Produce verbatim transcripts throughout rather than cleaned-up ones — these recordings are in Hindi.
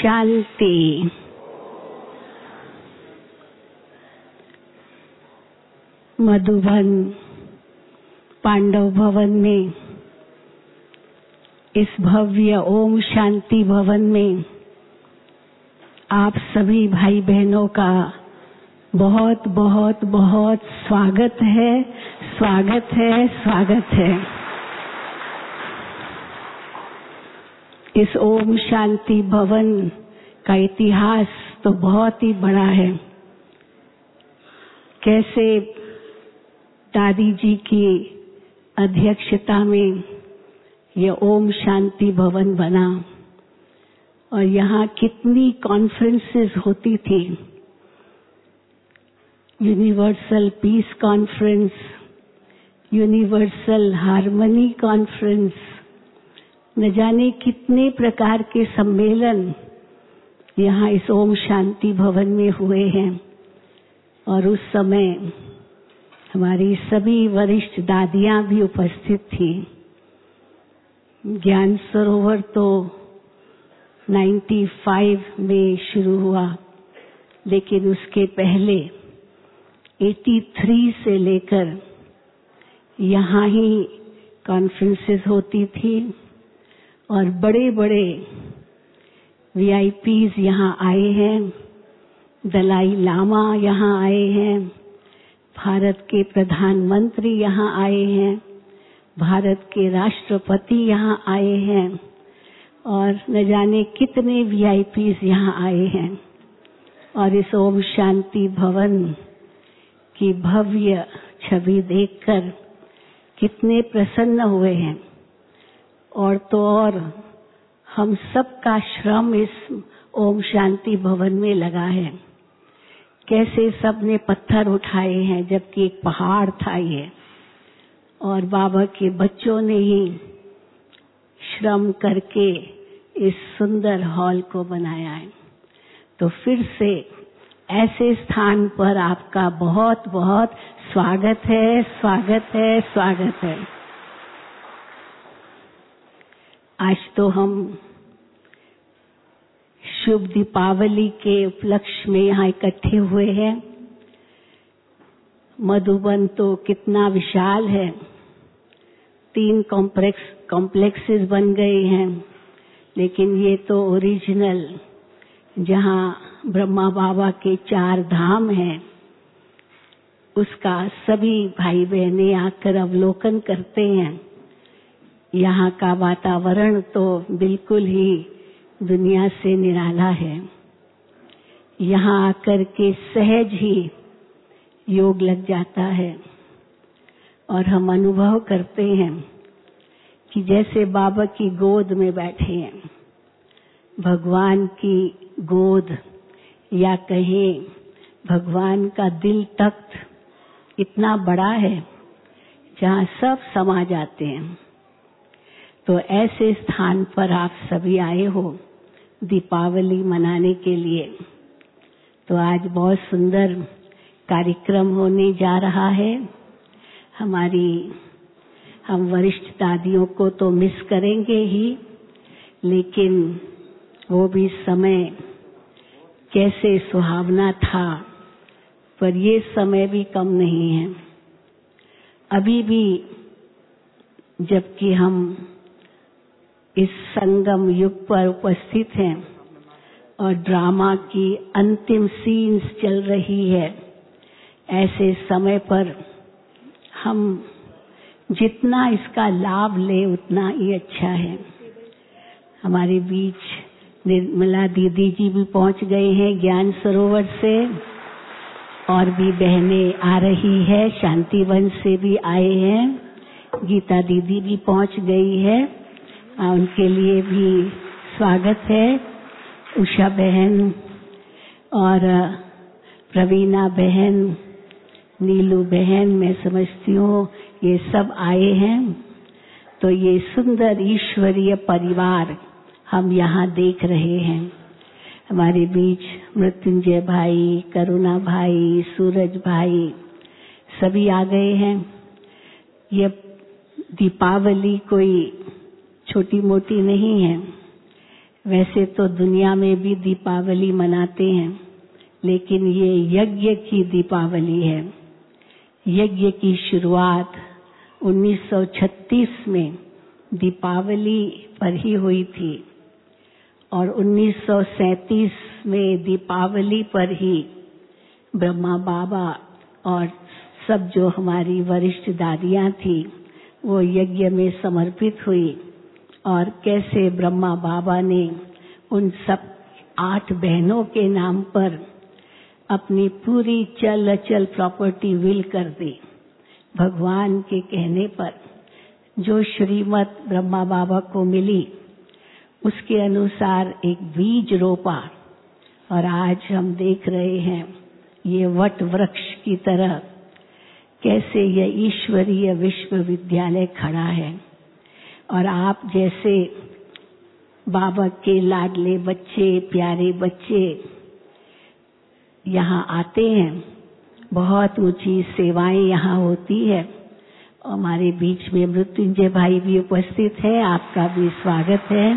शांति। मधुबन पांडव भवन में, इस भव्य ओम शांति भवन में आप सभी भाई बहनों का बहुत बहुत बहुत स्वागत है, स्वागत है, स्वागत है। इस ओम शांति भवन का इतिहास तो बहुत ही बड़ा है। कैसे दादी जी की अध्यक्षता में यह ओम शांति भवन बना और यहाँ कितनी कॉन्फ्रेंसेस होती थी। Universal peace conference, universal harmony conference, न जाने कितने प्रकार के सम्मेलन यहाँ इस ओम शांति भवन में हुए हैं। और उस समय हमारी सभी वरिष्ठ दादियाँ भी उपस्थित थी। ज्ञान सरोवर तो पचानवे में शुरू हुआ, लेकिन उसके पहले तिरासी से लेकर यहाँ ही कॉन्फ्रेंसेस होती थी और बड़े बड़े वीआईपीज यहाँ आए हैं। दलाई लामा यहाँ आए हैं, भारत के प्रधानमंत्री यहाँ आए हैं, भारत के राष्ट्रपति यहाँ आए हैं और न जाने कितने वीआईपीज यहाँ आए हैं। और इस ओम शांति भवन की भव्य छवि देखकर कितने प्रसन्न हुए हैं। और तो और हम सबका श्रम इस ओम शांति भवन में लगा है। कैसे सबने पत्थर उठाए हैं, जबकि एक पहाड़ था ये, और बाबा के बच्चों ने ही श्रम करके इस सुंदर हॉल को बनाया है। तो फिर से ऐसे स्थान पर आपका बहुत बहुत स्वागत है, स्वागत है, स्वागत है। आज तो हम शुभ दीपावली के उपलक्ष्य में यहाँ इकट्ठे हुए हैं। मधुबन तो कितना विशाल है, तीन कॉम्प्लेक्स कॉम्प्लेक्सेस बन गए हैं, लेकिन ये तो ओरिजिनल जहाँ ब्रह्मा बाबा के चार धाम हैं, उसका सभी भाई बहनें आकर अवलोकन करते हैं। यहाँ का वातावरण तो बिल्कुल ही दुनिया से निराला है। यहाँ आकर के सहज ही योग लग जाता है और हम अनुभव करते हैं कि जैसे बाबा की गोद में बैठे हैं। भगवान की गोद या कहें भगवान का दिल तख्त इतना बड़ा है जहाँ सब समा जाते हैं। तो ऐसे स्थान पर आप सभी आए हो दीपावली मनाने के लिए। तो आज बहुत सुंदर कार्यक्रम होने जा रहा है। हमारी हम वरिष्ठ दादियों को तो मिस करेंगे ही, लेकिन वो भी समय कैसे सुहावना था, पर ये समय भी कम नहीं है। अभी भी जबकि हम इस संगम युग पर उपस्थित हैं और ड्रामा की अंतिम सीन्स चल रही है, ऐसे समय पर हम जितना इसका लाभ ले उतना ही अच्छा है। हमारे बीच निर्मला दीदी जी भी पहुंच गए हैं ज्ञान सरोवर से, और भी बहनें आ रही है, शांतिवन से भी आए हैं, गीता दीदी भी पहुंच गई है, उनके लिए भी स्वागत है। उषा बहन और प्रवीणा बहन, नीलू बहन, मैं समझती हूँ ये सब आए हैं। तो ये सुंदर ईश्वरीय परिवार हम यहाँ देख रहे हैं। हमारे बीच मृत्युंजय भाई, करुणा भाई, सूरज भाई सभी आ गए हैं। ये दीपावली कोई छोटी मोटी नहीं है। वैसे तो दुनिया में भी दीपावली मनाते हैं, लेकिन ये यज्ञ की दीपावली है। यज्ञ की शुरुआत उन्नीस सौ छत्तीस में दीपावली पर ही हुई थी और उन्नीस सौ सैंतीस में दीपावली पर ही ब्रह्मा बाबा और सब जो हमारी वरिष्ठ दादियां थी वो यज्ञ में समर्पित हुई। और कैसे ब्रह्मा बाबा ने उन सब आठ बहनों के नाम पर अपनी पूरी चल अचल प्रॉपर्टी विल कर दी। भगवान के कहने पर जो श्रीमत ब्रह्मा बाबा को मिली उसके अनुसार एक बीज रोपा और आज हम देख रहे हैं ये वट वृक्ष की तरह कैसे यह ईश्वरीय विश्वविद्यालय खड़ा है। और आप जैसे बाबा के लाडले बच्चे, प्यारे बच्चे यहाँ आते हैं, बहुत ऊंची सेवाएं यहाँ होती है। हमारे बीच में मृत्युंजय भाई भी उपस्थित है, आपका भी स्वागत है।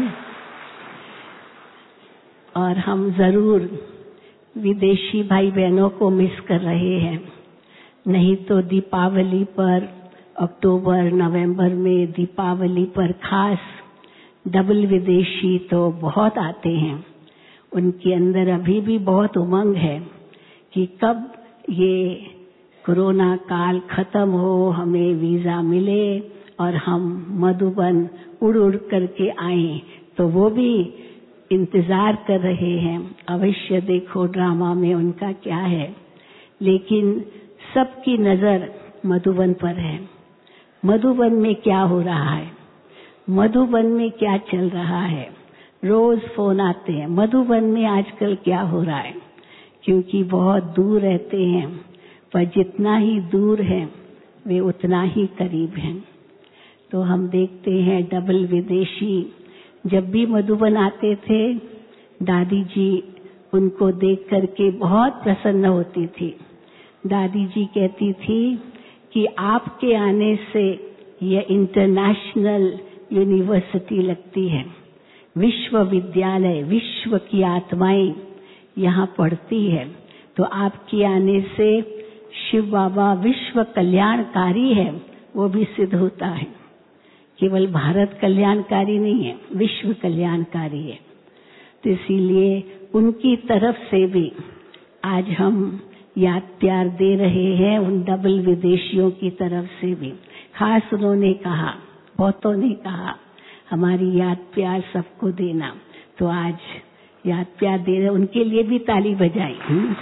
और हम जरूर विदेशी भाई बहनों को मिस कर रहे हैं, नहीं तो दीपावली पर अक्टूबर नवंबर में दीपावली पर खास डबल विदेशी तो बहुत आते हैं। उनके अंदर अभी भी बहुत उमंग है कि कब ये कोरोना काल खत्म हो, हमें वीजा मिले और हम मधुबन उड़ उड़ करके आए। तो वो भी इंतजार कर रहे हैं। अवश्य देखो ड्रामा में उनका क्या है, लेकिन सबकी नजर मधुबन पर है। मधुबन में क्या हो रहा है, मधुबन में क्या चल रहा है, रोज फोन आते हैं मधुबन में आजकल क्या हो रहा है, क्योंकि बहुत दूर रहते हैं, पर जितना ही दूर है वे उतना ही करीब हैं। तो हम देखते हैं डबल विदेशी जब भी मधुबन आते थे, दादी जी उनको देख करके बहुत प्रसन्न होती थी। दादी जी कहती थी कि आपके आने से यह इंटरनेशनल यूनिवर्सिटी लगती है, विश्वविद्यालय, विश्व की आत्माएं यहाँ पढ़ती है। तो आपके आने से शिव बाबा विश्व कल्याणकारी है, वो भी सिद्ध होता है। केवल भारत कल्याणकारी नहीं है, विश्व कल्याणकारी है। तो इसीलिए उनकी तरफ से भी आज हम याद प्यार दे रहे हैं, उन डबल विदेशियों की तरफ से भी। खास उन्होंने कहा, बहुतों ने कहा हमारी याद प्यार सबको देना, तो आज याद प्यार दे रहे, उनके लिए भी ताली बजाई।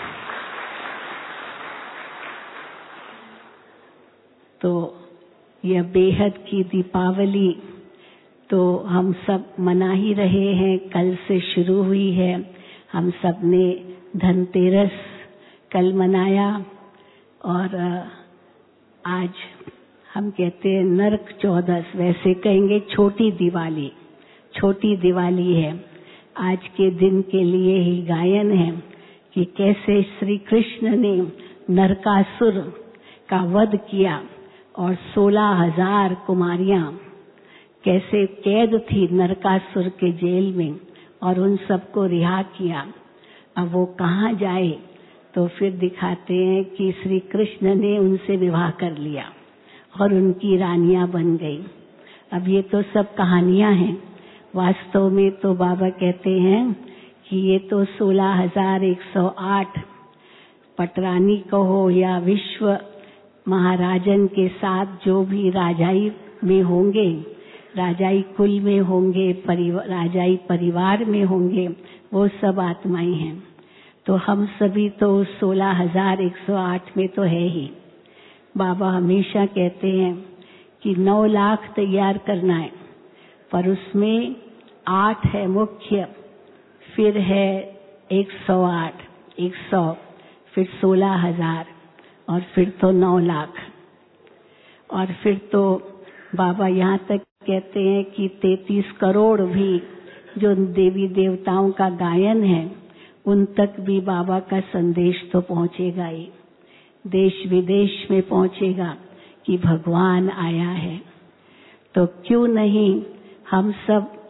तो यह बेहद की दीपावली तो हम सब मना ही रहे हैं, कल से शुरू हुई है। हम सब ने धनतेरस कल मनाया और आज हम कहते हैं नरक चौदस, वैसे कहेंगे छोटी दिवाली। छोटी दिवाली है। आज के दिन के लिए ही गायन है कि कैसे श्री कृष्ण ने नरकासुर का वध किया और सोलह हजार कुमारियां कैसे कैद थी नरकासुर के जेल में और उन सबको रिहा किया। अब वो कहाँ जाए, तो फिर दिखाते हैं कि श्री कृष्ण ने उनसे विवाह कर लिया और उनकी रानियां बन गई। अब ये तो सब कहानियां हैं, वास्तव में तो बाबा कहते हैं कि ये तो सोलह हजार एक सौ आठ पटरानी कहो या विश्व महाराजन के साथ जो भी राजाई में होंगे, राजाई कुल में होंगे, परिवार, राजाई परिवार में होंगे, वो सब आत्माएं हैं। तो हम सभी तो सोलह हजार एक सौ आठ में तो है ही। बाबा हमेशा कहते हैं कि नौ लाख तैयार करना है, पर उसमें आठ है मुख्य, फिर है एक सौ आठ, एक सौ, फिर सोलह हजार और फिर तो नौ लाख। और फिर तो बाबा यहाँ तक कहते हैं कि तैतीस करोड़ भी जो देवी देवताओं का गायन है उन तक भी बाबा का संदेश तो पहुंचेगा ही, देश विदेश में पहुंचेगा कि भगवान आया है। तो क्यों नहीं हम सब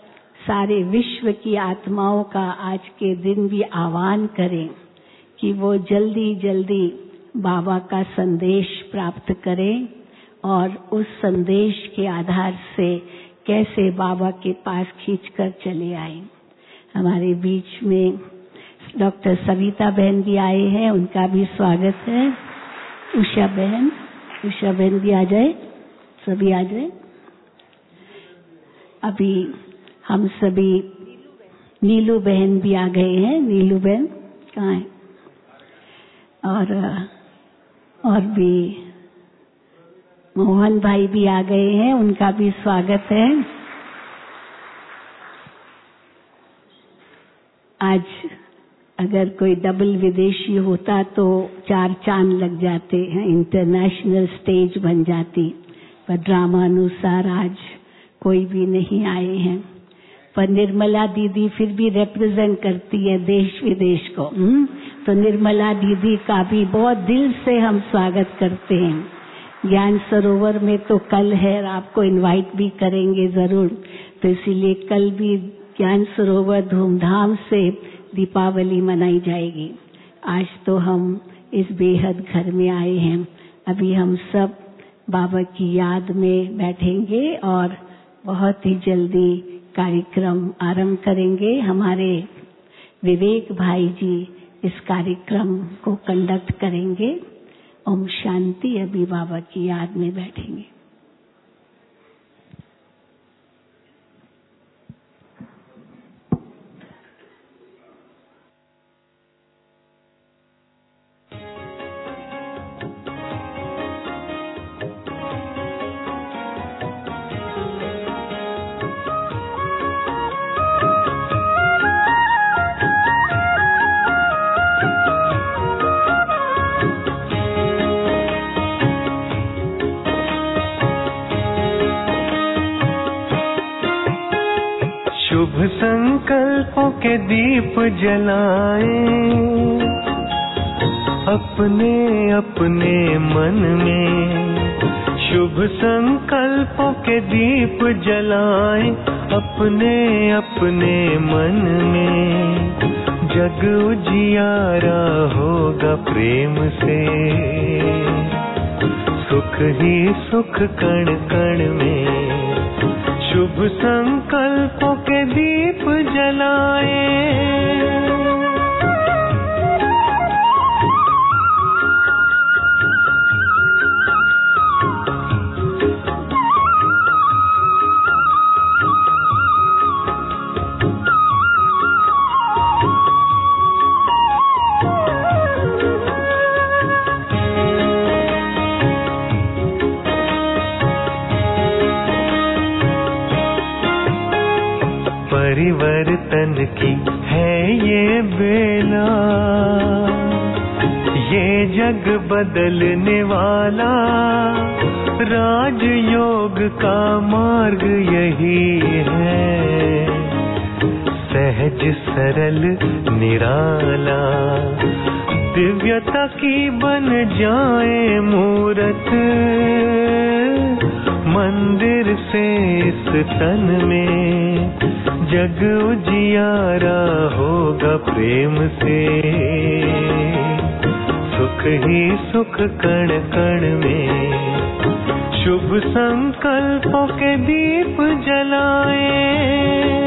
सारे विश्व की आत्माओं का आज के दिन भी आह्वान करें कि वो जल्दी जल्दी बाबा का संदेश प्राप्त करें और उस संदेश के आधार से कैसे बाबा के पास खींचकर चले आए। हमारे बीच में डॉक्टर सविता बहन भी आए हैं, उनका भी स्वागत है। उषा बहन, उषा बहन भी आ जाए, सभी आ जाए। अभी हम सभी, नीलू बहन भी आ गए हैं। नीलू बहन कहाँ है? और और भी मोहन भाई भी आ गए हैं, उनका भी स्वागत है। आज अगर कोई डबल विदेशी होता तो चार चांद लग जाते हैं, इंटरनेशनल स्टेज बन जाती, पर ड्रामा अनुसार आज कोई भी नहीं आए हैं। पर निर्मला दीदी फिर भी रिप्रेजेंट करती है देश विदेश को। हुँ? तो निर्मला दीदी का भी बहुत दिल से हम स्वागत करते हैं। ज्ञान सरोवर में तो कल है, आपको इनवाइट भी करेंगे जरूर। तो इसीलिए कल भी ज्ञान सरोवर धूमधाम से दीपावली मनाई जाएगी। आज तो हम इस बेहद घर में आए हैं। अभी हम सब बाबा की याद में बैठेंगे और बहुत ही जल्दी कार्यक्रम आरंभ करेंगे। हमारे विवेक भाई जी इस कार्यक्रम को कंडक्ट करेंगे। ओम शांति। अभी बाबा की याद में बैठेंगे। शुभ संकल्पों के दीप जलाएं अपने अपने मन में। शुभ संकल्पों के दीप जलाएं अपने अपने मन में। जग उजियारा होगा प्रेम से, सुख ही सुख कण कण में। शुभ संकल्पों के दीप जलाएं। परिवर्तन की है ये बेला, ये जग बदलने वाला। राजयोग का मार्ग यही है, सहज सरल निराला। दिव्यता की बन जाए मूरत, मंदिर से इस तन में। जग उजियारा होगा प्रेम से, सुख ही सुख कण कण में। शुभ संकल्पों के दीप जलाएं।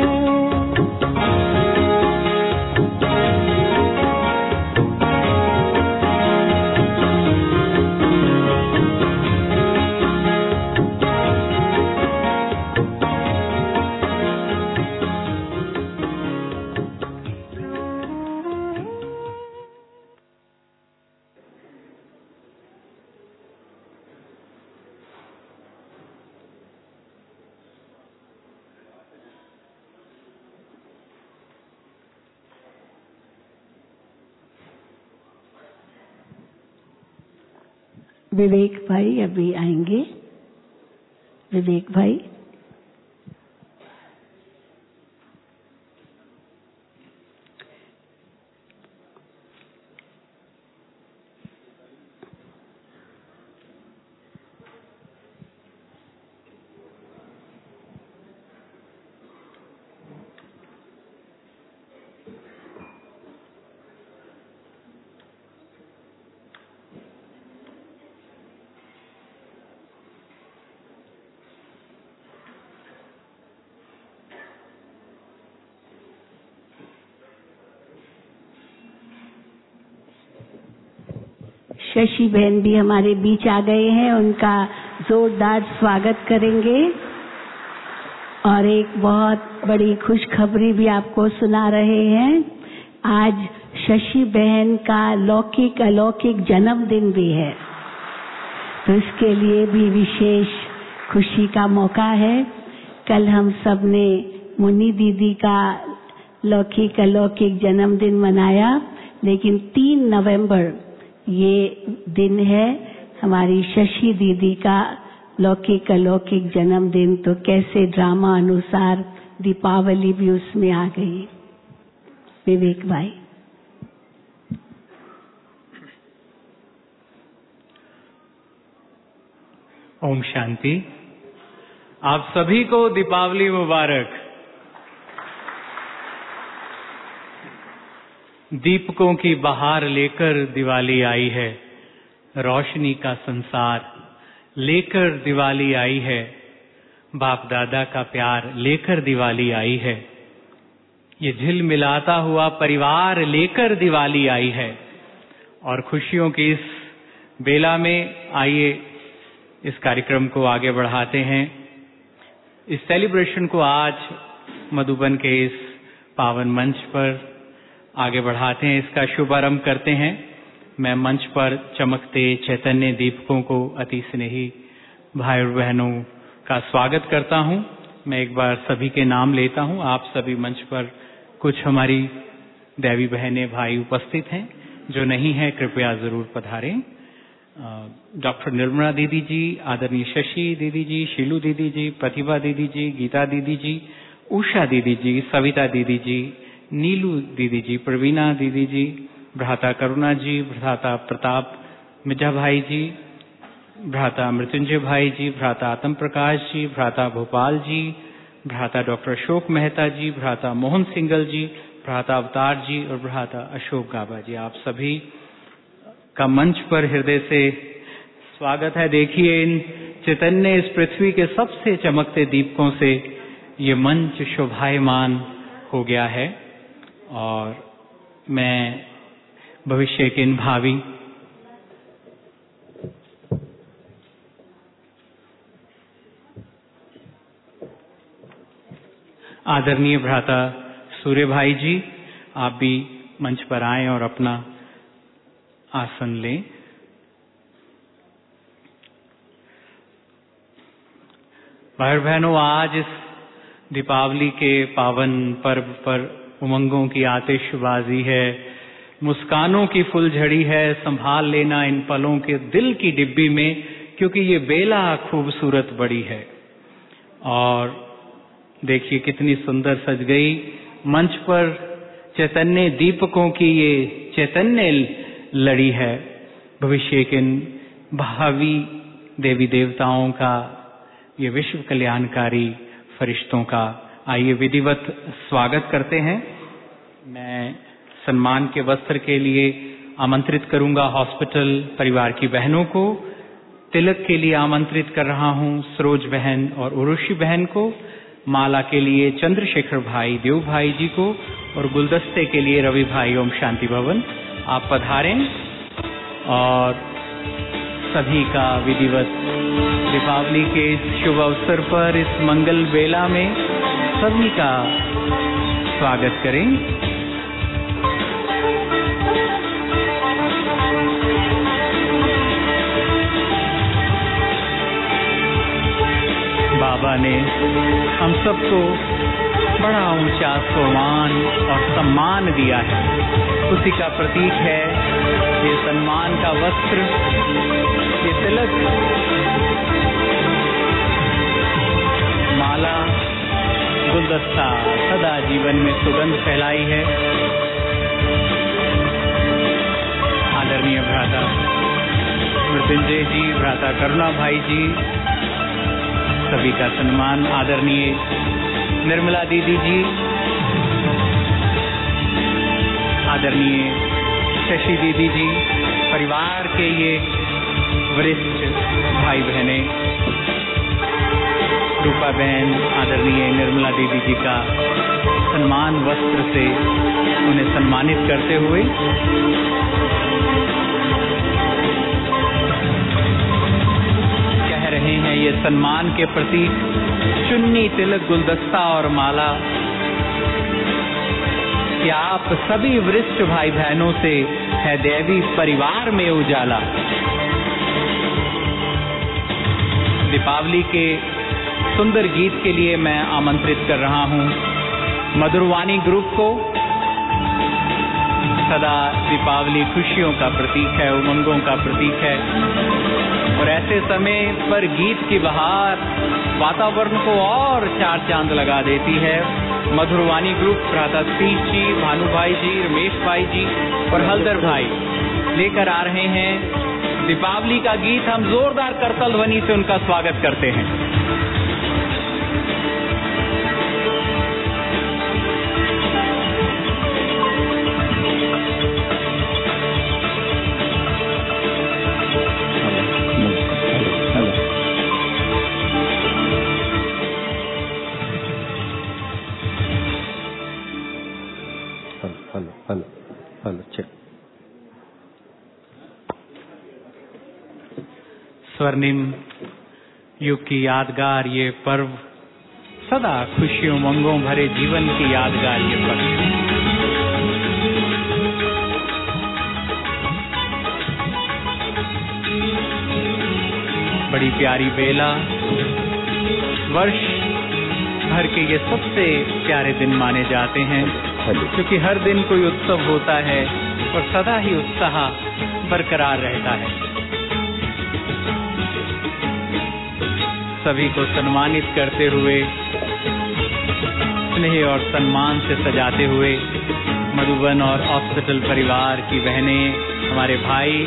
विवेक भाई अभी आएंगे। विवेक भाई, शशि बहन भी हमारे बीच आ गए हैं, उनका जोरदार स्वागत करेंगे और एक बहुत बड़ी खुशखबरी भी आपको सुना रहे हैं। आज शशि बहन का लौकिक अलौकिक जन्मदिन भी है, तो इसके लिए भी विशेष खुशी का मौका है। कल हम सब ने मुन्नी दीदी का लौकिक अलौकिक जन्मदिन मनाया, लेकिन तीन नवंबर ये दिन है हमारी शशि दीदी का लौकिक अलौकिक जन्मदिन। तो कैसे ड्रामा अनुसार दीपावली भी उसमें आ गई। विवेक भाई। ओम शांति। आप सभी को दीपावली मुबारक। दीपकों की बहार लेकर दिवाली आई है, रोशनी का संसार लेकर दिवाली आई है, बाप दादा का प्यार लेकर दिवाली आई है, ये झिलमिलाता हुआ परिवार लेकर दिवाली आई है। और खुशियों की इस बेला में आइए इस कार्यक्रम को आगे बढ़ाते हैं। इस सेलिब्रेशन को आज मधुबन के इस पावन मंच पर आगे बढ़ाते हैं, इसका शुभारंभ करते हैं। मैं मंच पर चमकते चैतन्य दीपकों को अति स्नेही भाई और बहनों का स्वागत करता हूं। मैं एक बार सभी के नाम लेता हूं। आप सभी मंच पर, कुछ हमारी देवी बहनें भाई उपस्थित हैं, जो नहीं है कृपया जरूर पधारें। डॉक्टर निर्मला दीदी जी, आदरणीय शशि दीदी जी, शीलू दीदी जी, प्रतिभा दीदी जी, गीता दीदी जी, उषा दीदी जी, सविता दीदी जी, नीलू दीदी जी, प्रवीणा दीदी जी, भ्राता करुणा जी, भ्राता प्रताप मिर्जा भाई जी, भ्राता मृत्युंजय भाई जी, भ्राता आत्म प्रकाश जी, भ्राता भोपाल जी, भ्राता डॉक्टर अशोक मेहता जी, भ्राता मोहन सिंगल जी, भ्राता अवतार जी और भ्राता अशोक गाबा जी, आप सभी का मंच पर हृदय से स्वागत है। देखिए, इन चैतन्य इस पृथ्वी के सबसे चमकते दीपकों से ये मंच शोभायमान हो गया है। और मैं भविष्य के इन भावी आदरणीय भ्राता सूर्य भाई जी, आप भी मंच पर आएं और अपना आसन लें। भाई बहनों, आज इस दीपावली के पावन पर्व पर उमंगों की आतिशबाजी है, मुस्कानों की फुलझड़ी है। संभाल लेना इन पलों के दिल की डिब्बी में, क्योंकि ये बेला खूबसूरत बड़ी है। और देखिए कितनी सुंदर सज गई मंच पर चैतन्य दीपकों की ये चैतन्य लड़ी है। भविष्य के भावी देवी देवताओं का, ये विश्व कल्याणकारी फरिश्तों का आइए विधिवत स्वागत करते हैं। मैं सम्मान के वस्त्र के लिए आमंत्रित करूंगा हॉस्पिटल परिवार की बहनों को। तिलक के लिए आमंत्रित कर रहा हूं सरोज बहन और उर्वशी बहन को। माला के लिए चंद्रशेखर भाई, देव भाई जी को, और गुलदस्ते के लिए रवि भाई, ओम शांति भवन। आप पधारें और सभी का विधिवत दीपावली के इस शुभ अवसर पर, इस मंगल बेला में सभी का स्वागत करें। बाबा ने हम सबको बड़ा ऊंचा सम्मान और सम्मान दिया है, उसी का प्रतीक है ये सम्मान का वस्त्र, ये तिलक, माला, गुलदस्ता सदा जीवन में सुगंध फैलाई है। आदरणीय भ्राता मृत्युंजय जी, भ्राता करुणा भाई जी, सभी का सम्मान। आदरणीय निर्मला दीदी जी, आदरणीय शशि दीदी जी, परिवार के ये वरिष्ठ भाई बहनें, रूपा बहन, आदरणीय निर्मला दीदी जी का सम्मान वस्त्र से उन्हें सम्मानित करते हुए ये सम्मान के प्रतीक चुन्नी, तिलक, गुलदस्ता और माला कि आप सभी वरिष्ठ भाई बहनों से है देवी परिवार में उजाला। दीपावली के सुंदर गीत के लिए मैं आमंत्रित कर रहा हूं मधुरवाणी ग्रुप को। सदा दीपावली खुशियों का प्रतीक है, उमंगों का प्रतीक है और ऐसे समय पर गीत की बहार वातावरण को और चार चांद लगा देती है। मधुरवाणी ग्रुप भ्राता सतीश जी, भानु भाई जी, रमेश भाई जी और हलदर भाई लेकर आ रहे हैं दीपावली का गीत। हम जोरदार करताल ध्वनि से उनका स्वागत करते हैं। Hello hello check. स्वर्णिम युग की यादगार ये पर्व, सदा खुशियों उमंगों भरे जीवन की यादगार ये पर्व। बड़ी प्यारी बेला, वर्ष भर के ये सबसे प्यारे दिन माने जाते हैं क्योंकि हर दिन कोई उत्सव होता है और सदा ही उत्साह बरकरार रहता है। सभी को सम्मानित करते हुए, स्नेह और सम्मान से सजाते हुए मधुबन और हॉस्पिटल परिवार की बहनें, हमारे भाई,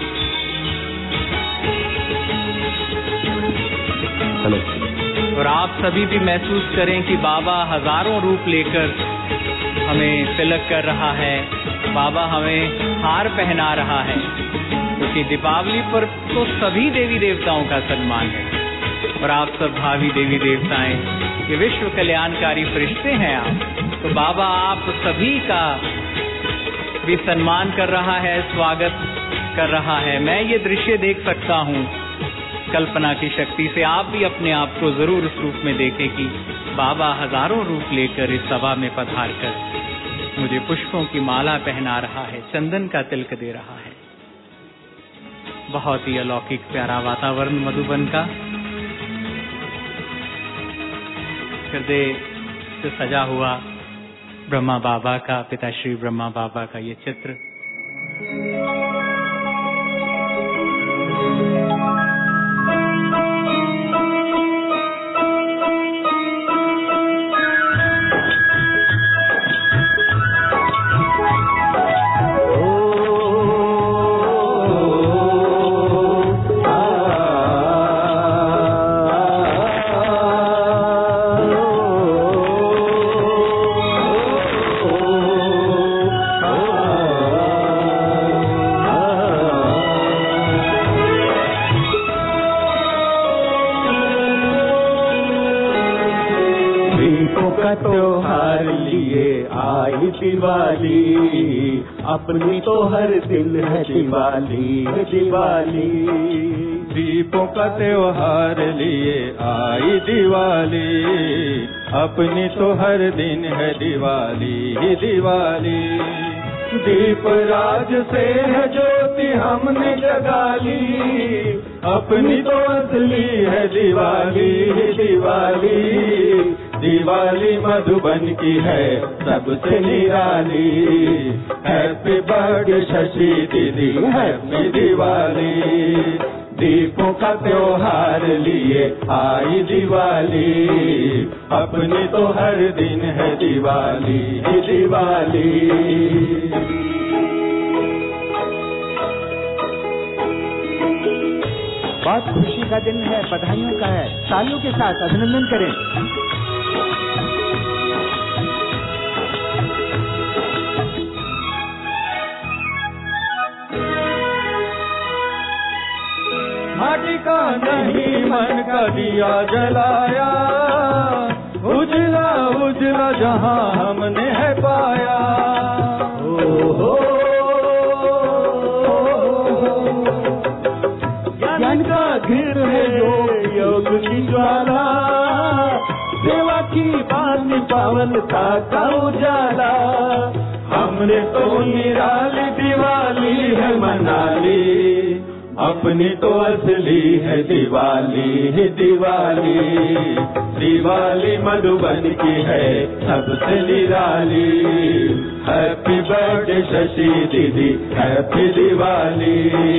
हेलो। और आप सभी भी महसूस करें कि बाबा हजारों रूप लेकर हमें तिलक कर रहा है, बाबा हमें हार पहना रहा है क्योंकि दीपावली पर तो सभी देवी देवताओं का सम्मान है और आप सब भावी देवी देवताएं, ये विश्व कल्याणकारी फरिश्ते हैं आप, तो बाबा आप सभी का भी सम्मान कर रहा है, स्वागत कर रहा है। मैं ये दृश्य देख सकता हूँ कल्पना की शक्ति से। आप भी अपने आप को जरूर इस रूप में देखें कि बाबा हजारों रूप लेकर इस सभा में पधार कर मुझे पुष्पों की माला पहना रहा है, चंदन का तिलक दे रहा है। बहुत ही अलौकिक प्यारा वातावरण मधुबन का हृदय से सजा हुआ ब्रह्मा बाबा का, पिताश्री ब्रह्मा बाबा का ये चित्र। त्योहार लिए आई दिवाली, अपनी तो हर दिन है दिवाली, दिवाली। दीपों का त्योहार लिए आई दिवाली, अपनी तो हर दिन है दिवाली, दिवाली। दीप राज से है ज्योति हमने जगा ली, अपनी तो असली है दिवाली, दिवाली। दिवाली मधुबन की है सबसे निराली, हैप्पी बर्थडे शशि दीदी, हैप्पी दिवाली। दीपों का त्योहार लिए आई दिवाली, अपनी तो हर दिन है दिवाली, दिवाली। बहुत खुशी का दिन है, बधाइयों का है, तालियों के साथ अभिनंदन करें। माटी का नहीं मन का दिया जलाया, उजला उजला जहां हमने है पाया। ओ हो ज्ञान का घिर है योग समानता का उजाला। हमने तो निराली दिवाली है मना ली, अपनी तो असली है दिवाली है दिवाली। दिवाली मधुबन की है सबसे निराली। हैप्पी बर्थडे शशि दीदी, हैप्पी दिवाली।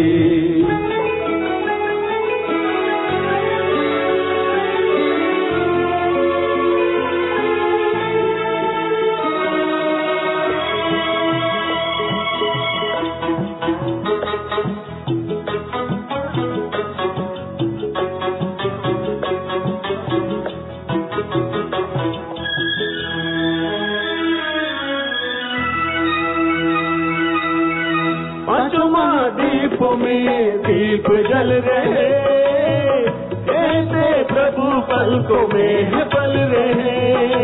दीपों में दीप जल रहे, ऐसे प्रभु पलकों में है पल रहे।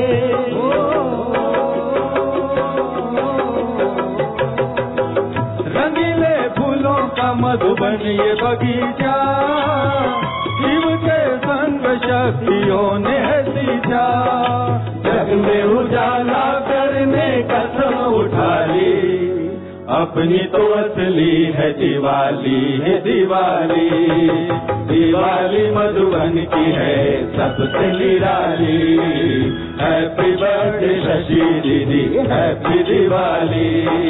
रंगीले फूलों का मधुबन ये बगीचा, शिव के संग शक्तियों ने है सींचा। जग में उजाला करने कसम उठा ली, अपनी तो असली है दिवाली है दिवाली। दिवाली मधुबन की है सबसे निराली। हैप्पी बर्थडे शशि दीदी, हैप्पी दिवाली।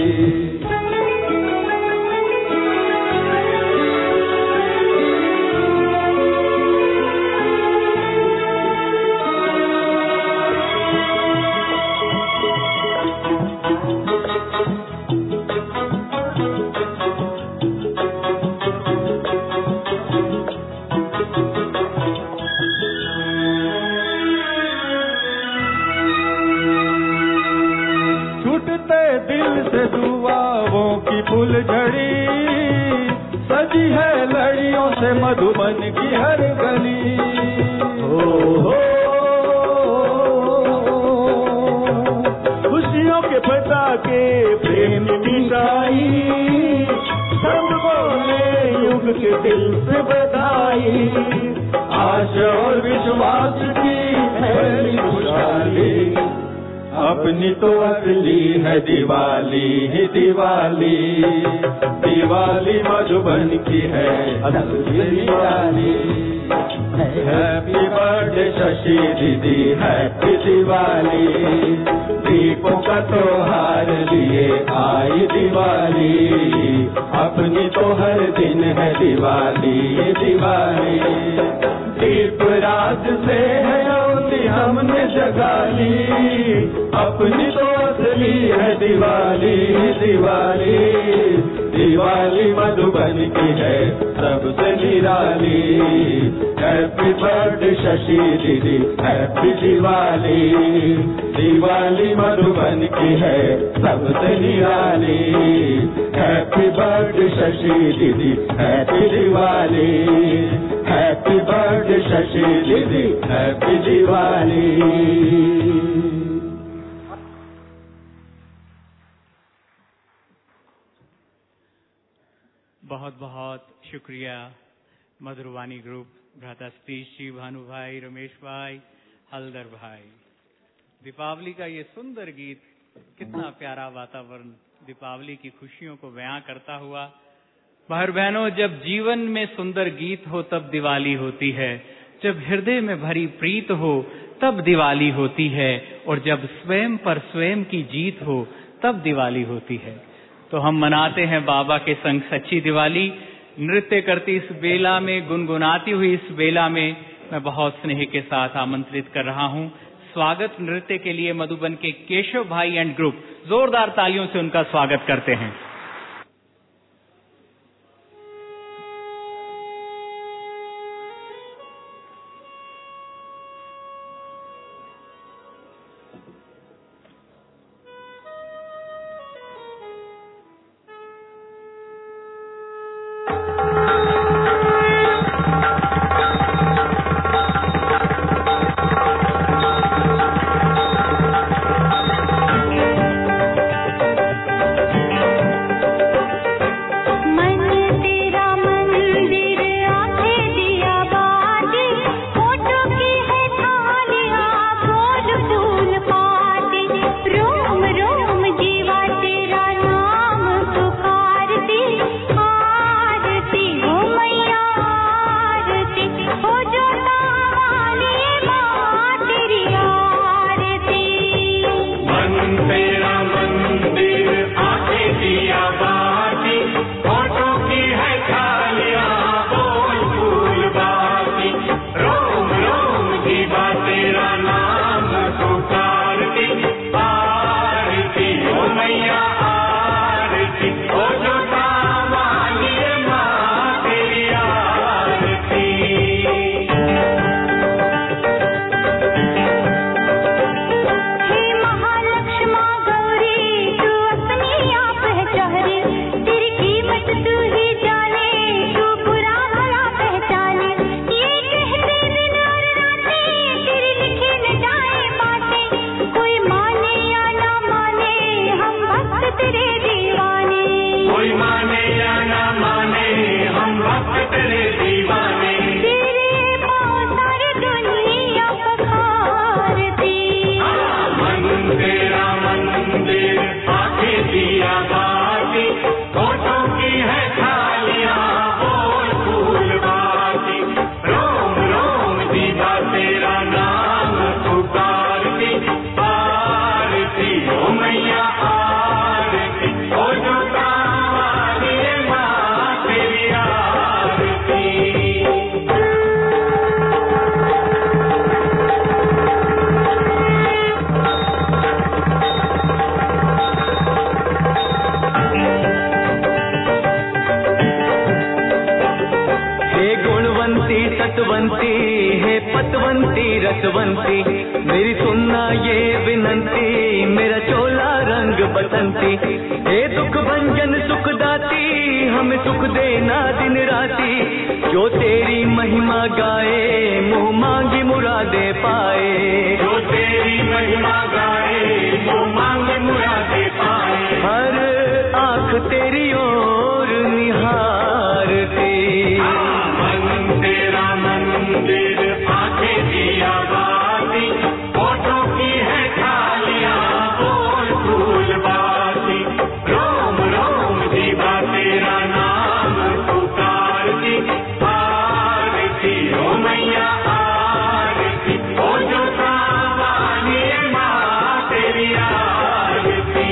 दिल से दुआओं की फुलझड़ी, सजी है लड़ियों से मधुबन की हर गली। हो हो खुशियों के पटाखे प्रेम मिठाई, सब बोले युग के दिल से बधाई। आशा और विश्वास की है खुशहाली, अपनी तो असली है दिवाली है दिवाली। दिवाली मधुबन की है असली दिवाली। हैप्पी बर्थडे शशि दीदी, हैप्पी दिवाली। दीपों का त्योहार लिए आई दिवाली, अपनी तो हर दिन है दिवाली ये दिवाली। दीप रात से है ज्योति हमने जगा ली, अपनी तो असली है दिवाली दिवाली। दिवाली मधुबन की है सबसे निराली। हैप्पी बर्थडे शशि दीदी, हैप्पी दिवाली। दिवाली मधुबन की है सबसे निराली। हैप्पी बर्थडे शशि दीदी, happy Diwali. Happy birthday Shashi दीदी, हैप्पी दिवाली। बहुत बहुत शुक्रिया मधुरवाणी ग्रुप, भ्राता सतीश जी, भानु भाई, रमेश भाई, हलदर भाई। दीपावली का ये सुंदर गीत, कितना प्यारा वातावरण दीपावली की खुशियों को बयां करता हुआ। भाई बहनों, जब जीवन में सुंदर गीत हो तब दिवाली होती है, जब हृदय में भरी प्रीत हो तब दिवाली होती है, और जब स्वयं पर स्वयं की जीत हो तब दिवाली होती है। तो हम मनाते हैं बाबा के संग सच्ची दिवाली। नृत्य करती इस बेला में, गुनगुनाती हुई इस बेला में मैं बहुत स्नेह के साथ आमंत्रित कर रहा हूं स्वागत नृत्य के लिए मधुबन के केशव भाई एंड ग्रुप। जोरदार तालियों से उनका स्वागत करते हैं। मधुवंती है पतवंती रसवंती, मेरी सुनना ये विनंती, मेरा चोला रंग बसंती। हे दुख भंजन सुखदाती, हमें सुख देना दिन राती, जो तेरी महिमा गाए मुँह मांगी मुरादे पाए। जो तेरी महिमा गाए मुँह मांगी मुरादे पाए। हर आँख तेरी ओर निहारती, मन तेरा मंदिर आंखें दिया बाती, फोटो की है थालियां बोल फूल बाती, रोम रोम जीवा तेरा नाम पुकारती, आरती ओ मैया आरती, ओ जो सावानी माँ तेरी आरती।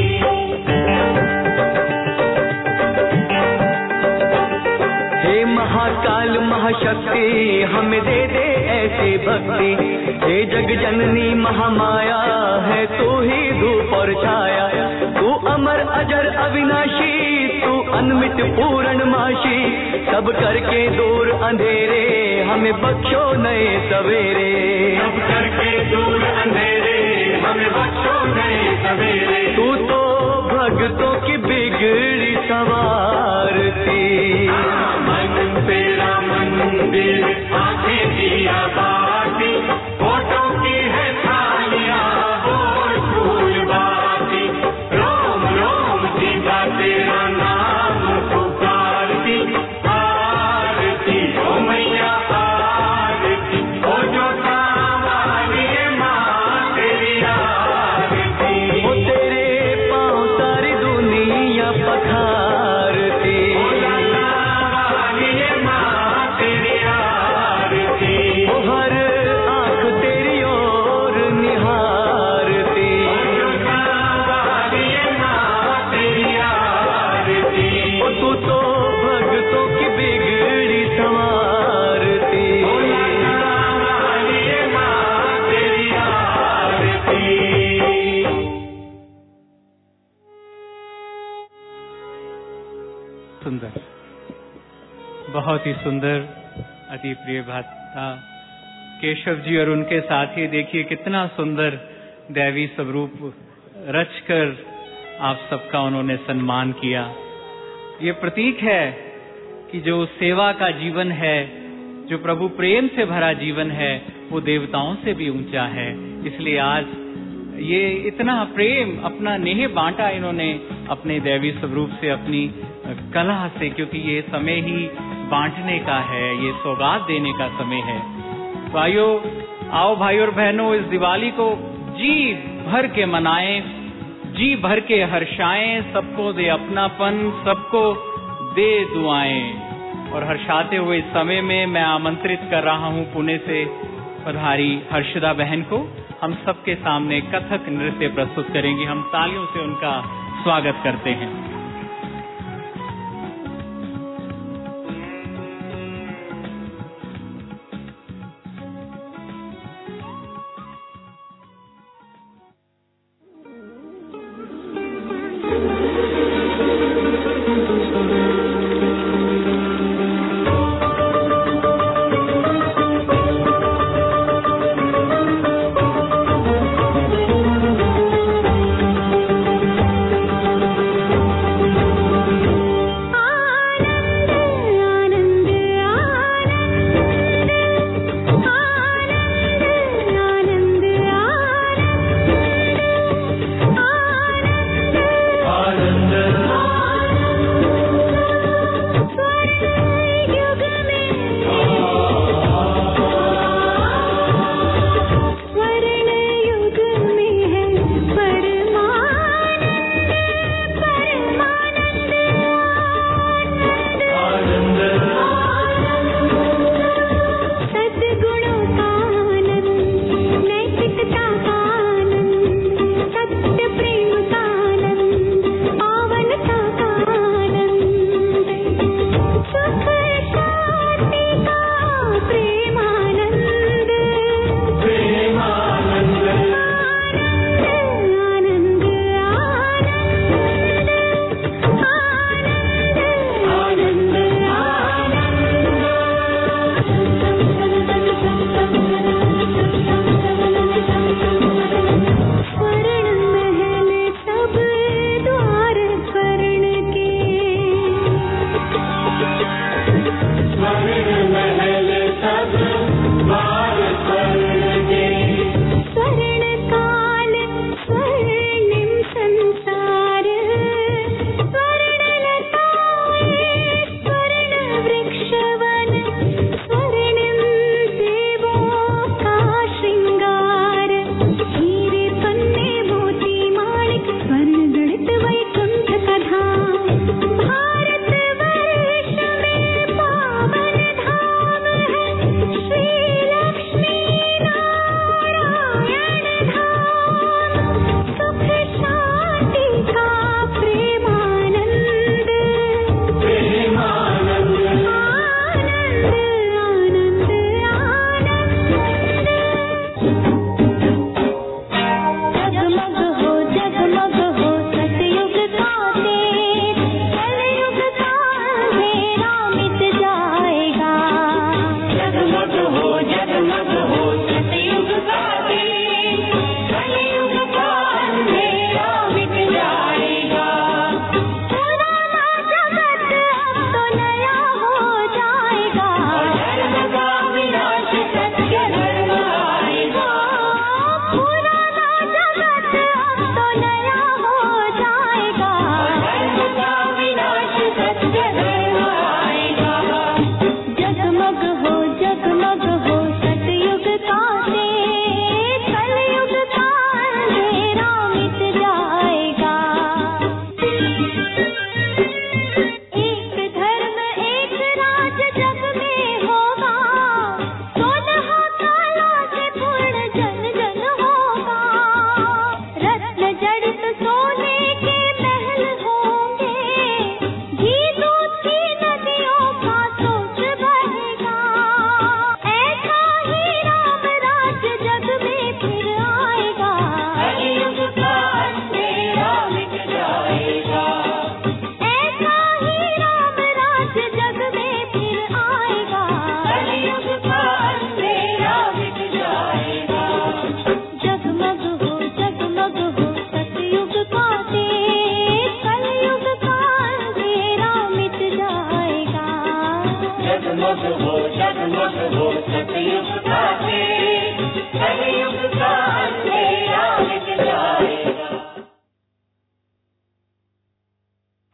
हे महाकाल महाशक्ति, हमें दे दे ऐसी भक्ति, हे जग जननी महामाया है तू ही धूप और छाया, तू अमर अजर अविनाशी, तू अनमित पूर्ण माशी, सब करके दूर अंधेरे हमें बख्शो नए सवेरे। सब करके दूर अंधेरे हमें बख्शो नए सवेरे। तू तो भक्तों की बिगड़ी सवारती, मन तेरा मंदिर आंखें दिया बाती, फोटो की है थालियां बोल फूल बाती, रोम रोम जीवा तेरा नाम पुकारती, आरती ओ मैया आरती, ओ जो सावानी माँ तेरी आरती। ओ तेरे पाँव सारी दुनिया पखारती, ओ हर आँख तेरी ओर निहारती, ओ तू तो भक्तों की बिगड़ी संवारती, सुंदर, बहुत ही सुंदर, अति प्रिय भ्राता केशव जी और उनके साथी, देखिए कितना सुंदर दैवी स्वरूप रचकर आप सबका उन्होंने सम्मान किया। ये प्रतीक है कि जो सेवा का जीवन है, जो प्रभु प्रेम से भरा जीवन है, वो देवताओं से भी ऊंचा है। इसलिए आज ये इतना प्रेम, अपना नेह बांटा इन्होंने अपने दैवी स्वरूप से, अपनी कला से, क्योंकि ये समय ही बांटने का है, ये सौगात देने का समय है। भाइयों, आओ भाइयों और बहनों, इस दिवाली को जी भर के मनाएं, जी भर के हर्षाएं, सबको दे अपनापन, सबको दे दुआएं। और हर्षाते हुए इस समय में मैं आमंत्रित कर रहा हूं पुणे से पधारी हर्षदा बहन को। हम सबके सामने कथक नृत्य प्रस्तुत करेंगी। हम तालियों से उनका स्वागत करते हैं। आनंद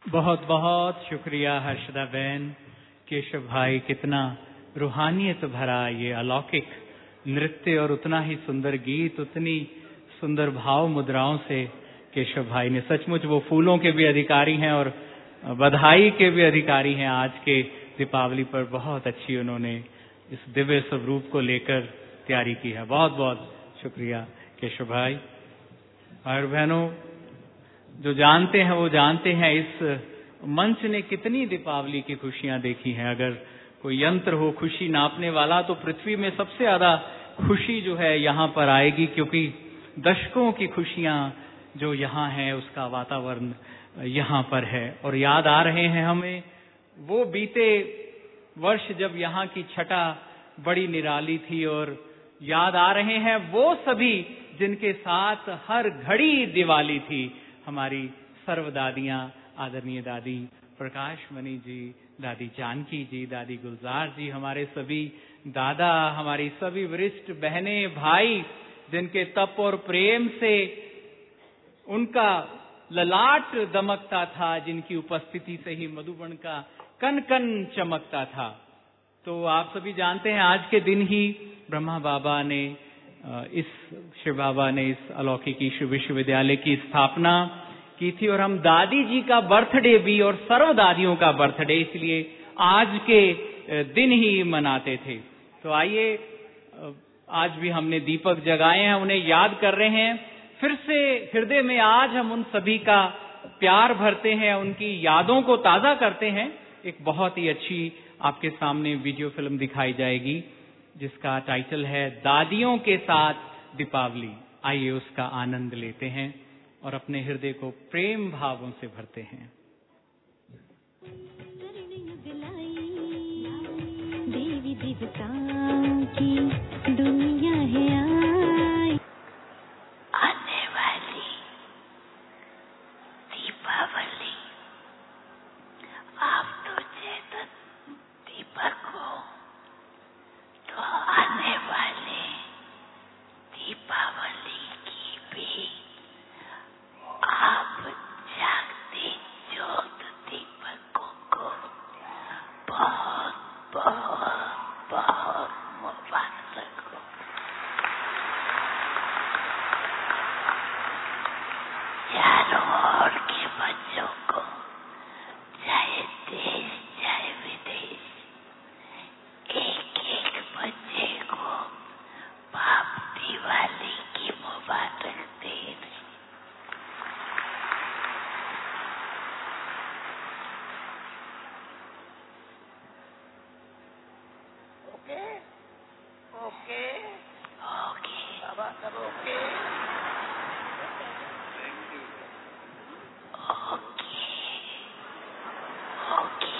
बहुत बहुत शुक्रिया हर्षदा बहन। केशव भाई, कितना रूहानियत भरा ये अलौकिक नृत्य और उतना ही सुंदर गीत, उतनी सुंदर भाव मुद्राओं से केशव भाई ने, सचमुच वो फूलों के भी अधिकारी हैं और बधाई के भी अधिकारी हैं। आज के दीपावली पर बहुत अच्छी उन्होंने इस दिव्य स्वरूप को लेकर तैयारी की है। बहुत बहुत शुक्रिया केशव भाई। और बहनों, जो जानते हैं वो जानते हैं इस मंच ने कितनी दीपावली की खुशियां देखी हैं। अगर कोई यंत्र हो खुशी नापने वाला तो पृथ्वी में सबसे ज्यादा खुशी जो है यहाँ पर आएगी, क्योंकि दशकों की खुशियां जो यहाँ है उसका वातावरण यहाँ पर है। और याद आ रहे हैं हमें वो बीते वर्ष जब यहाँ की छटा बड़ी निराली थी, और याद आ रहे हैं वो सभी जिनके साथ हर घड़ी दिवाली थी। हमारी सर्वदादियां, आदरणीय दादी प्रकाश मणि जी, दादी जानकी जी, दादी गुलजार जी, हमारे सभी दादा, हमारी सभी वरिष्ठ बहनें भाई, जिनके तप और प्रेम से उनका ललाट दमकता था, जिनकी उपस्थिति से ही मधुबन का कन कन चमकता था। तो आप सभी जानते हैं आज के दिन ही ब्रह्मा बाबा ने इस शिव बाबा ने इस अलौकिक ईश्वर विश्वविद्यालय की स्थापना की थी, और हम दादी जी का बर्थडे भी और सर्व दादियों का बर्थडे इसलिए आज के दिन ही मनाते थे। तो आइए, आज भी हमने दीपक जगाए हैं, उन्हें याद कर रहे हैं। फिर से हृदय में आज हम उन सभी का प्यार भरते हैं, उनकी यादों को ताजा करते हैं। एक बहुत ही अच्छी आपके सामने वीडियो फिल्म दिखाई जाएगी जिसका टाइटल है दादियों के साथ दीपावली। आइए उसका आनंद लेते हैं और अपने हृदय को प्रेम भावों से भरते हैं। देवी देवताओं की दुनिया है आई, आने वाली दीपावली। आप तो चेतन दीपक हो, तो आने वाले दीपावली की भी आप जागते ज्योत दीपकों को बहुत बहुत बहुत मुबारक हो। चारों ओर के बच्चों को, चाहे देश चाहे विदेश, एक एक बच्चे को बाप दिवाली की मुबारक दे रहे। ओके ओके ओके बाबा सब ओके ओके ओके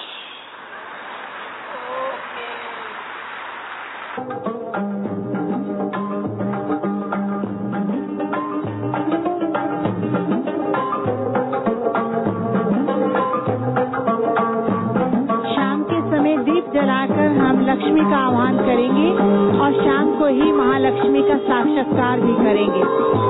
शाम के समय दीप जलाकर हम लक्ष्मी का आह्वान करेंगे और शाम को ही महालक्ष्मी का साक्षात्कार भी करेंगे।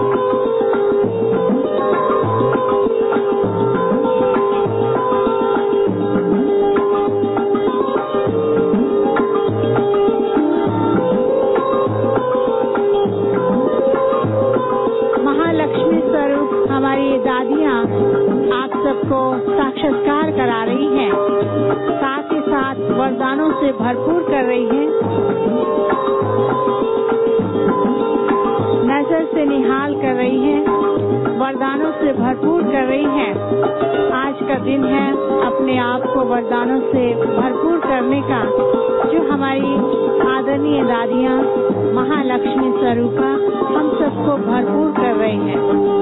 महालक्ष्मी स्वरूप हमारी दादियाँ आप सबको साक्षात्कार करा रही हैं, साथ ही साथ वरदानों से भरपूर कर रही हैं, नजर से निहाल कर रही हैं, वरदानों से भरपूर कर रही हैं। आज का दिन है अपने आप को वरदानों से भरपूर करने का, जो हमारी आदरणीय दादियाँ महालक्ष्मी स्वरूपा हम सबको भरपूर कर रही हैं।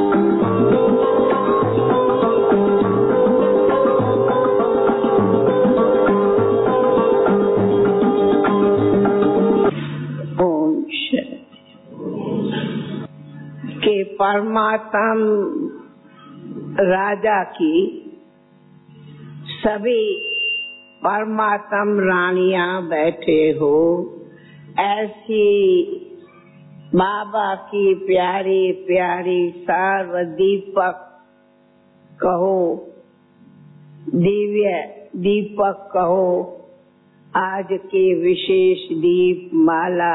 के परमात्म राजा की सभी परमात्म रानियां बैठे हो, ऐसी बाबा की प्यारी प्यारी सर्व दीपक कहो दिव्य दीपक कहो आज के विशेष दीप माला,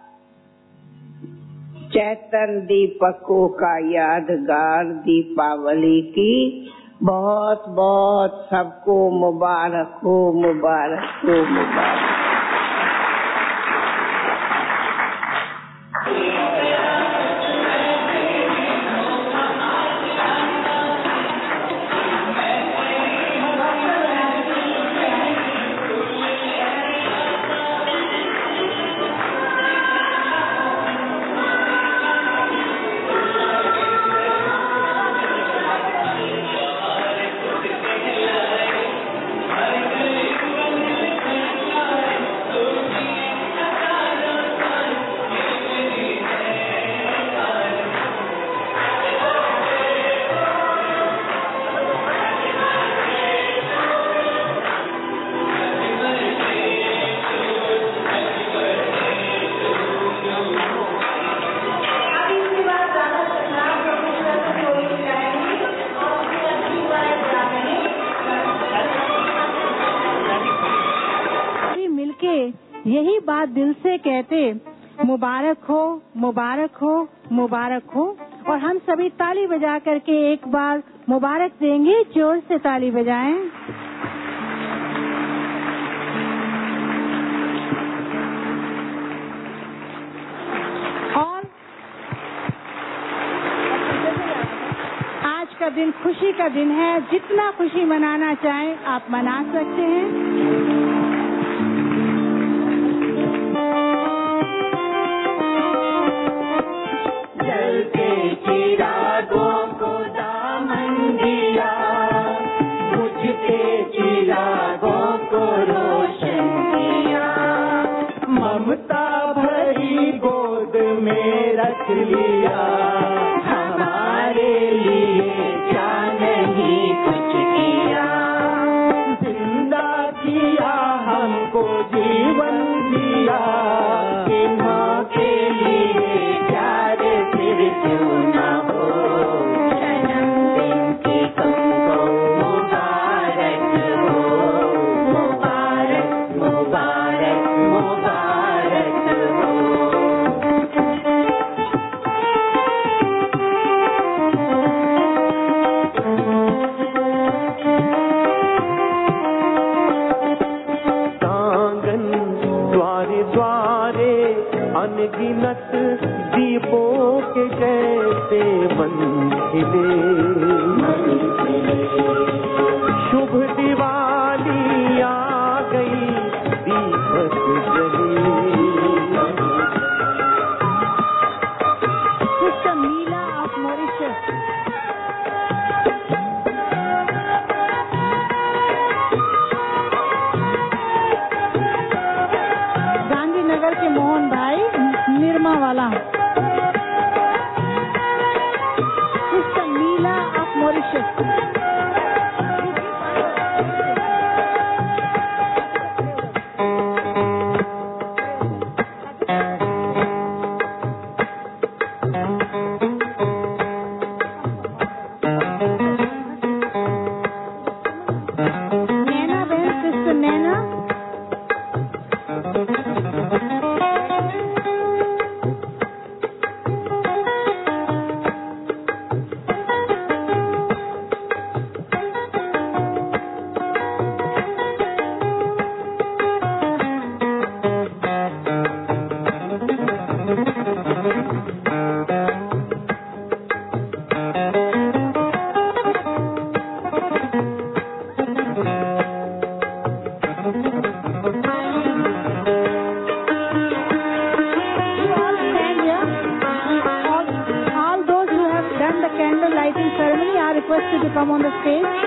चैतन्य दीपकों का यादगार दीपावली की बहुत बहुत सबको मुबारक हो, मुबारक हो, मुबारक। यही बात दिल से कहते, मुबारक हो, मुबारक हो, मुबारक हो। और हम सभी ताली बजा करके एक बार मुबारक देंगे, जोर से ताली बजाएं। और आज का दिन खुशी का दिन है, जितना खुशी मनाना चाहें आप मना सकते हैं। रख लिया हमारे लिए, क्या नहीं कुछ किया, जिंदा किया हमको जीवन दिया, इन्हों के लिए प्यार फिर क्यों ना हो, जन्मदिन की तुमको मुबारक हो, मुबारक मुबारक मुबारक हो। अनगिनत दीपों के जैसे मन खिले, शुभ दिवाली आ गई, दीपक जले। Sister Meela of Mauritius. Gandhinagar के मोहन भाई निर्मा वाला। Sister Meela of Mauritius. Naina बहन, sister Naina. Requested to come on the stage.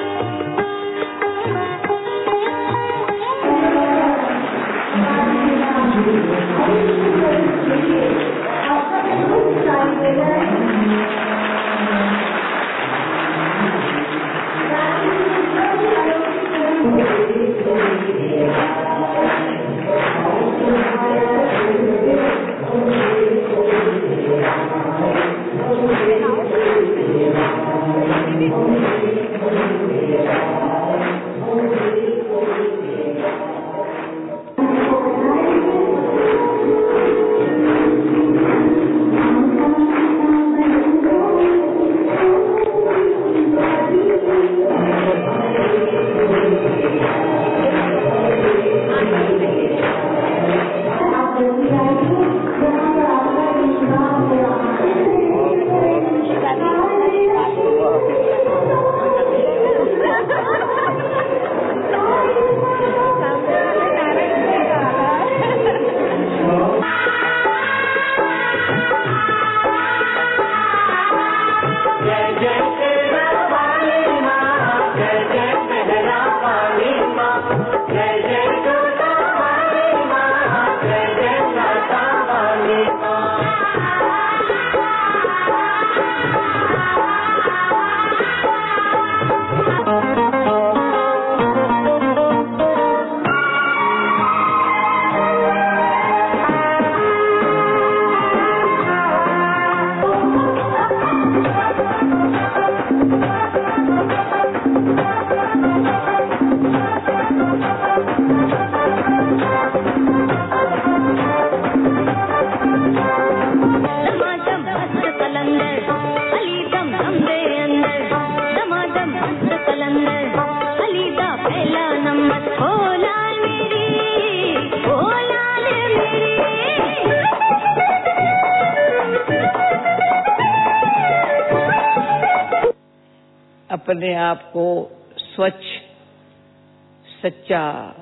अपने आप को स्वच्छ, सच्चा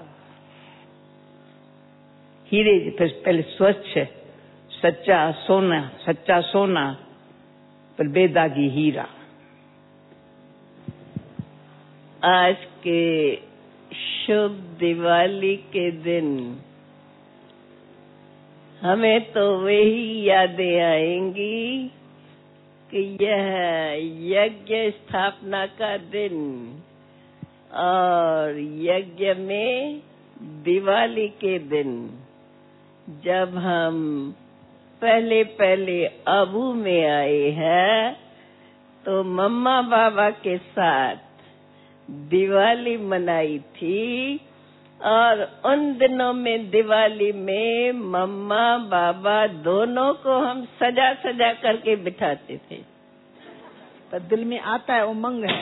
हीरे, फिर पहले स्वच्छ, सच्चा सोना, सच्चा सोना, पर बेदागी हीरा। आज के शुभ दिवाली के दिन हमें तो वही यादें आएंगी कि यह यज्ञ स्थापना का दिन, और यज्ञ में दिवाली के दिन जब हम पहले पहले अबू में आए हैं, तो मम्मा बाबा के साथ दिवाली मनाई थी। और उन दिनों में दिवाली में मम्मा बाबा दोनों को हम सजा सजा करके बिठाते थे। तो दिल में आता है, उमंग है।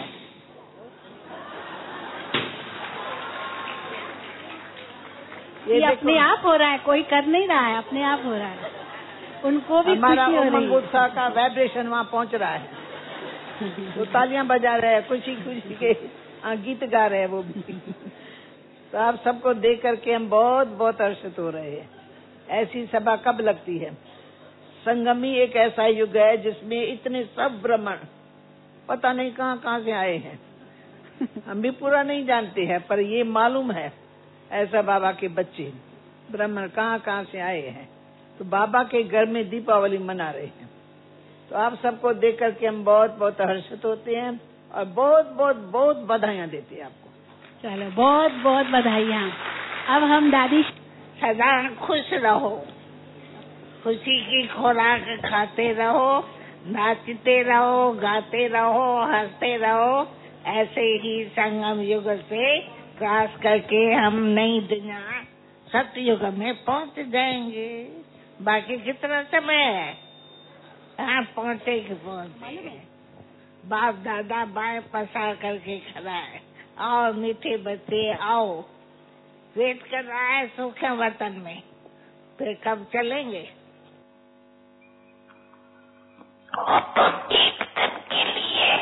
ये, ये अपने आप हो रहा है, कोई कर नहीं रहा है, अपने आप हो रहा है। उनको भी हमारा खुशी हो रही उमंग उत्साह का वाइब्रेशन वहाँ पहुँच रहा है। तो तालियां बजा रहे हैं, खुशी खुशी के आ, गीत गा रहे हैं वो भी। तो आप सबको देख करके हम बहुत बहुत हर्षित हो रहे हैं। ऐसी सभा कब लगती है? संगमी एक ऐसा युग है जिसमें इतने सब ब्राह्मण पता नहीं कहाँ कहाँ से आए हैं। हम भी पूरा नहीं जानते हैं, पर ये मालूम है ऐसा बाबा के बच्चे ब्राह्मण कहाँ कहाँ से आए हैं। तो बाबा के घर में दीपावली मना रहे हैं। तो आप सबको देख करके हम बहुत बहुत हर्षित होते हैं और बहुत बहुत बहुत बधाइयाँ देते हैं आपको। चलो, बहुत बहुत बधाइयाँ। अब हम दादी सदा खुश रहो, खुशी की खुराक खाते रहो, नाचते रहो, गाते रहो, हंसते रहो। ऐसे ही संगम युग से क्रॉस करके हम नई दुनिया सतयुग में पहुंच जाएंगे। बाकी कितना समय है? हाँ, पहुंचे कि पहुंचे। बाप दादा बाएं पसार करके खड़ा है। आओ मीठे बच्चे आओ, वेट कर रहा है सूखे वतन में। फिर कब चलेंगे? और तो एक दिन के लिए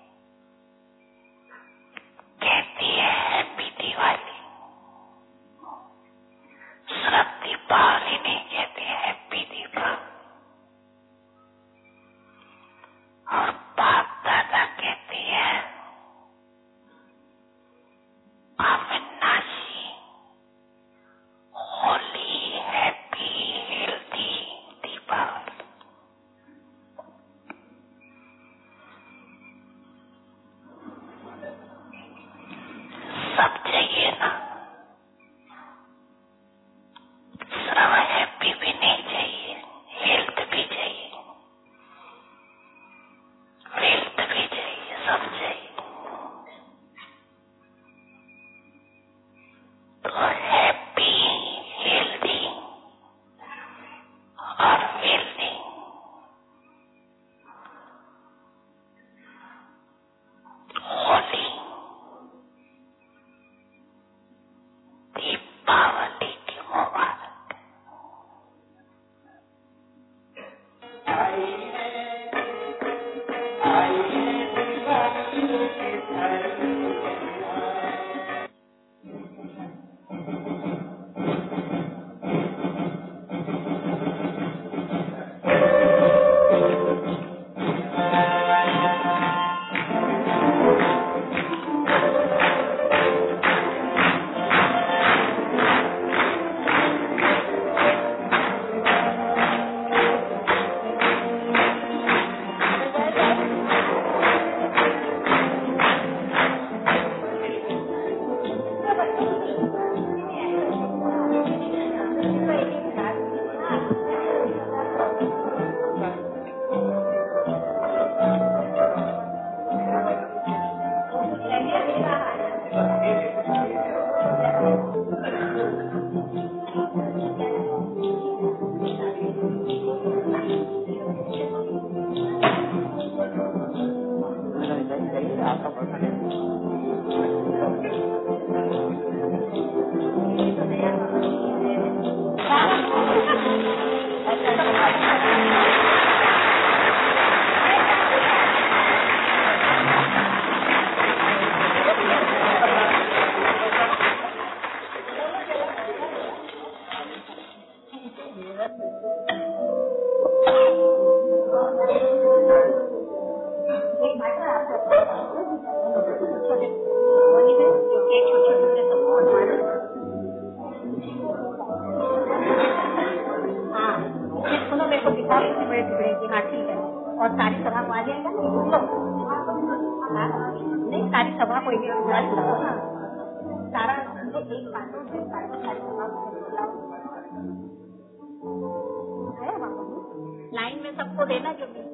कहती है हैप्पी दिवाली। सिर्फ दीपावली नहीं कहते, हैप्पी दीपावली। और बाप दादा कहती है अविनाशी होली, हैप्पी हेल्थी दीपावली। सब चाहिए ना, सिर्फ हैप्पी भी नहीं चाहिए, हेल्थ भी चाहिए, वेल्थ भी चाहिए, सब चाहिए। तो हैप्पी, हेल्दी और वेल्दी होली लाइन में सबको देना जो भी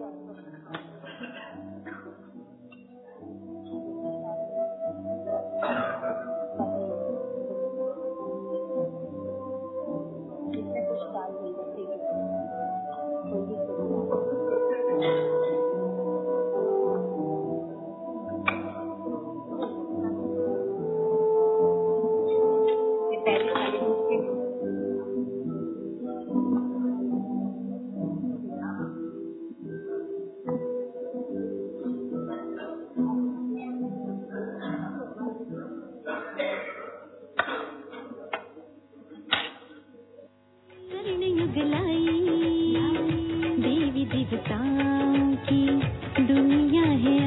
देवी देवताओं की दुनिया है।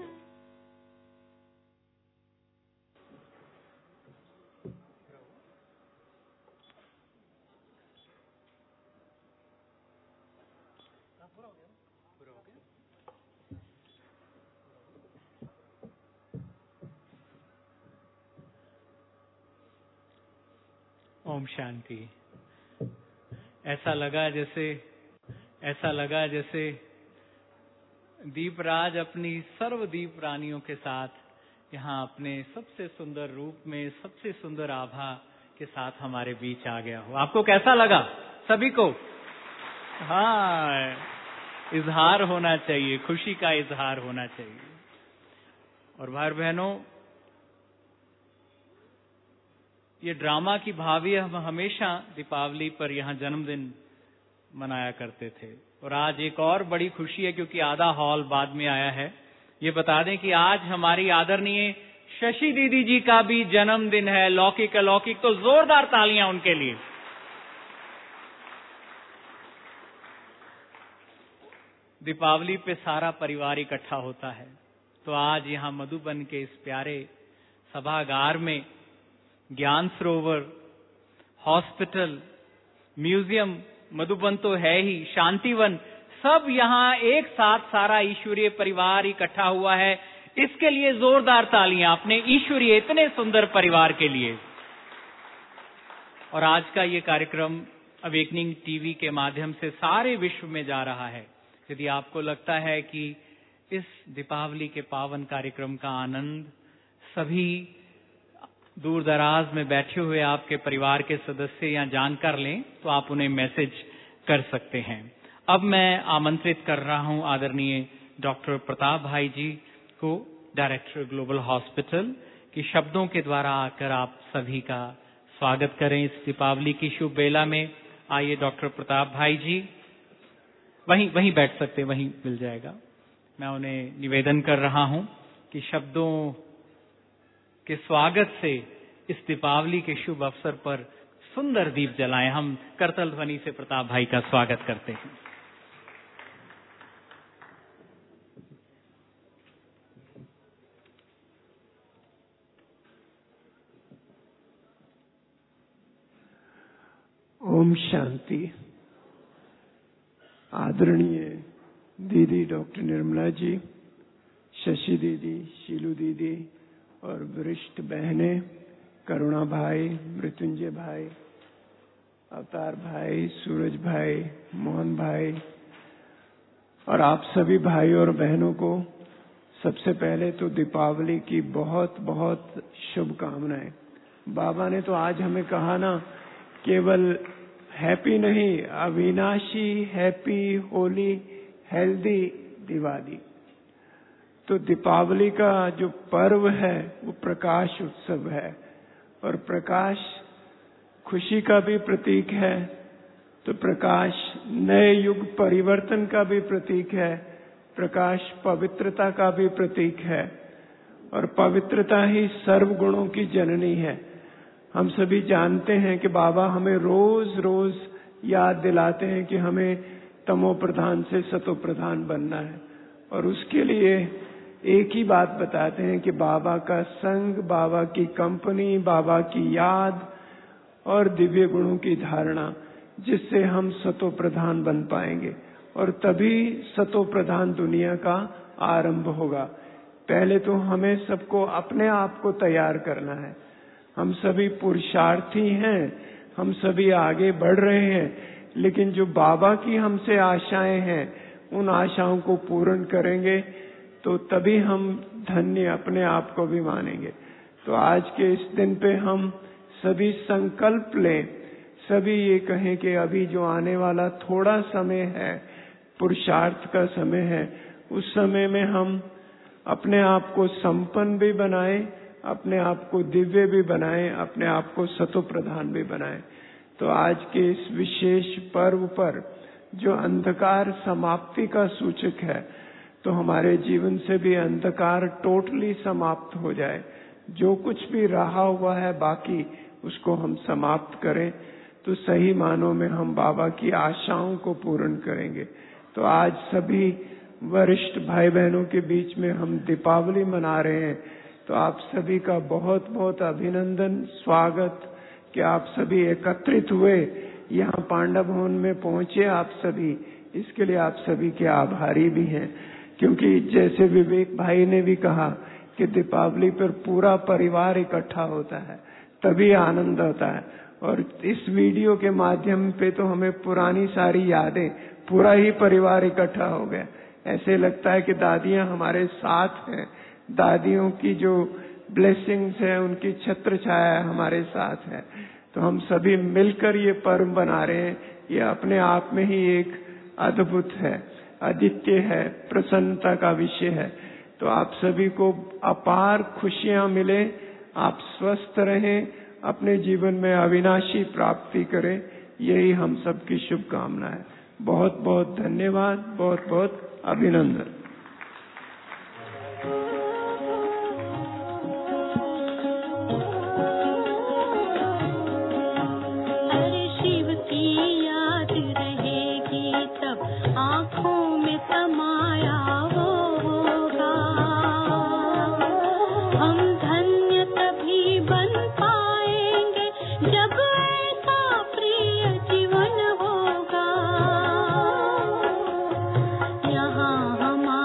ओम शांति। ऐसा लगा जैसे ऐसा लगा जैसे दीपराज अपनी सर्व दीप रानियों के साथ यहाँ अपने सबसे सुंदर रूप में सबसे सुंदर आभा के साथ हमारे बीच आ गया हो। आपको कैसा लगा सभी को? हाँ, इजहार होना चाहिए, खुशी का इजहार होना चाहिए। और भाई बहनों, ये ड्रामा की भावी हम हमेशा दीपावली पर यहाँ जन्मदिन मनाया करते थे। और आज एक और बड़ी खुशी है क्योंकि आधा हॉल बाद में आया है। ये बता दें कि आज हमारी आदरणीय शशि दीदी जी का भी जन्मदिन है। लौकिक अलौकिक, तो जोरदार तालियां उनके लिए। दीपावली पे सारा परिवार इकट्ठा होता है, तो आज यहाँ मधुबन के इस प्यारे सभागार में ज्ञान सरोवर, हॉस्पिटल, म्यूजियम, मधुबन तो है ही, शांतिवन, सब यहाँ एक साथ सारा ईश्वरीय परिवार इकट्ठा हुआ है। इसके लिए जोरदार तालियां अपने ईश्वरीय इतने सुंदर परिवार के लिए। और आज का ये कार्यक्रम अवेकनिंग टीवी के माध्यम से सारे विश्व में जा रहा है। यदि आपको लगता है कि इस दीपावली के पावन कार्यक्रम का आनंद सभी दूर दराज में बैठे हुए आपके परिवार के सदस्य या जानकर लें, तो आप उन्हें मैसेज कर सकते हैं। अब मैं आमंत्रित कर रहा हूं आदरणीय डॉक्टर प्रताप भाई जी को, डायरेक्टर ग्लोबल हॉस्पिटल, कि शब्दों के द्वारा आकर आप सभी का स्वागत करें इस दीपावली की शुभ बेला में। आइए डॉक्टर प्रताप भाई जी, वहीं वहीं बैठ सकते, वहीं मिल जाएगा। मैं उन्हें निवेदन कर रहा हूं कि शब्दों के स्वागत से इस दीपावली के शुभ अवसर पर सुंदर दीप जलाएं। हम करतल ध्वनि से प्रताप भाई का स्वागत करते हैं। ओम शांति। आदरणीय दीदी डॉक्टर निर्मला जी, शशि दीदी, शीलू दीदी और वरिष्ठ बहनें, करुणा भाई, मृत्युंजय भाई, अवतार भाई, सूरज भाई, मोहन भाई और आप सभी भाई और बहनों को सबसे पहले तो दीपावली की बहुत बहुत शुभकामनाएं। बाबा ने तो आज हमें कहा ना, केवल हैप्पी नहीं, अविनाशी हैप्पी होली हेल्दी दिवाली। तो दीपावली का जो पर्व है वो प्रकाश उत्सव है, और प्रकाश खुशी का भी प्रतीक है। तो प्रकाश नए युग परिवर्तन का भी प्रतीक है, प्रकाश पवित्रता का भी प्रतीक है, और पवित्रता ही सर्व गुणों की जननी है। हम सभी जानते हैं कि बाबा हमें रोज रोज याद दिलाते हैं कि हमें तमो प्रधान से सतो प्रधान बनना है, और उसके लिए एक ही बात बताते हैं कि बाबा का संग, बाबा की कंपनी, बाबा की याद और दिव्य गुणों की धारणा, जिससे हम सतो प्रधान बन पाएंगे, और तभी सतो प्रधान दुनिया का आरंभ होगा। पहले तो हमें सबको अपने आप को तैयार करना है। हम सभी पुरुषार्थी हैं, हम सभी आगे बढ़ रहे हैं, लेकिन जो बाबा की हमसे आशाएं हैं उन आशाओं को पूर्ण करेंगे तो तभी हम धन्य अपने आप को भी मानेंगे। तो आज के इस दिन पे हम सभी संकल्प लें, सभी ये कहें कि अभी जो आने वाला थोड़ा समय है, पुरुषार्थ का समय है, उस समय में हम अपने आप को संपन्न भी बनाएं, अपने आप को दिव्य भी बनाएं, अपने आप को सतो प्रधान भी बनाएं। तो आज के इस विशेष पर्व पर जो अंधकार समाप्ति का सूचक है, तो हमारे जीवन से भी अंधकार टोटली समाप्त हो जाए। जो कुछ भी रहा हुआ है बाकी, उसको हम समाप्त करें, तो सही मानों में हम बाबा की आशाओं को पूर्ण करेंगे। तो आज सभी वरिष्ठ भाई बहनों के बीच में हम दीपावली मना रहे हैं, तो आप सभी का बहुत बहुत अभिनंदन, स्वागत कि आप सभी एकत्रित हुए, यहाँ पांडव भवन में पहुंचे आप सभी, इसके लिए आप सभी के आभारी भी हैं। क्योंकि जैसे विवेक भाई ने भी कहा कि दीपावली पर पूरा परिवार इकट्ठा होता है, तभी आनंद होता है। और इस वीडियो के माध्यम पे तो हमें पुरानी सारी यादें, पूरा ही परिवार इकट्ठा हो गया। ऐसे लगता है कि दादियां हमारे साथ हैं, दादियों की जो ब्लेसिंग्स है, उनकी छत्र छाया हमारे साथ है। तो हम सभी मिलकर ये पर्व बना रहे हैं, ये अपने आप में ही एक अद्भुत है, अद्वितीय है, प्रसन्नता का विषय है। तो आप सभी को अपार खुशियां मिले, आप स्वस्थ रहें, अपने जीवन में अविनाशी प्राप्ति करें, यही हम सबकी शुभकामना है। बहुत बहुत धन्यवाद, बहुत बहुत अभिनंदन। यहाँ हमारा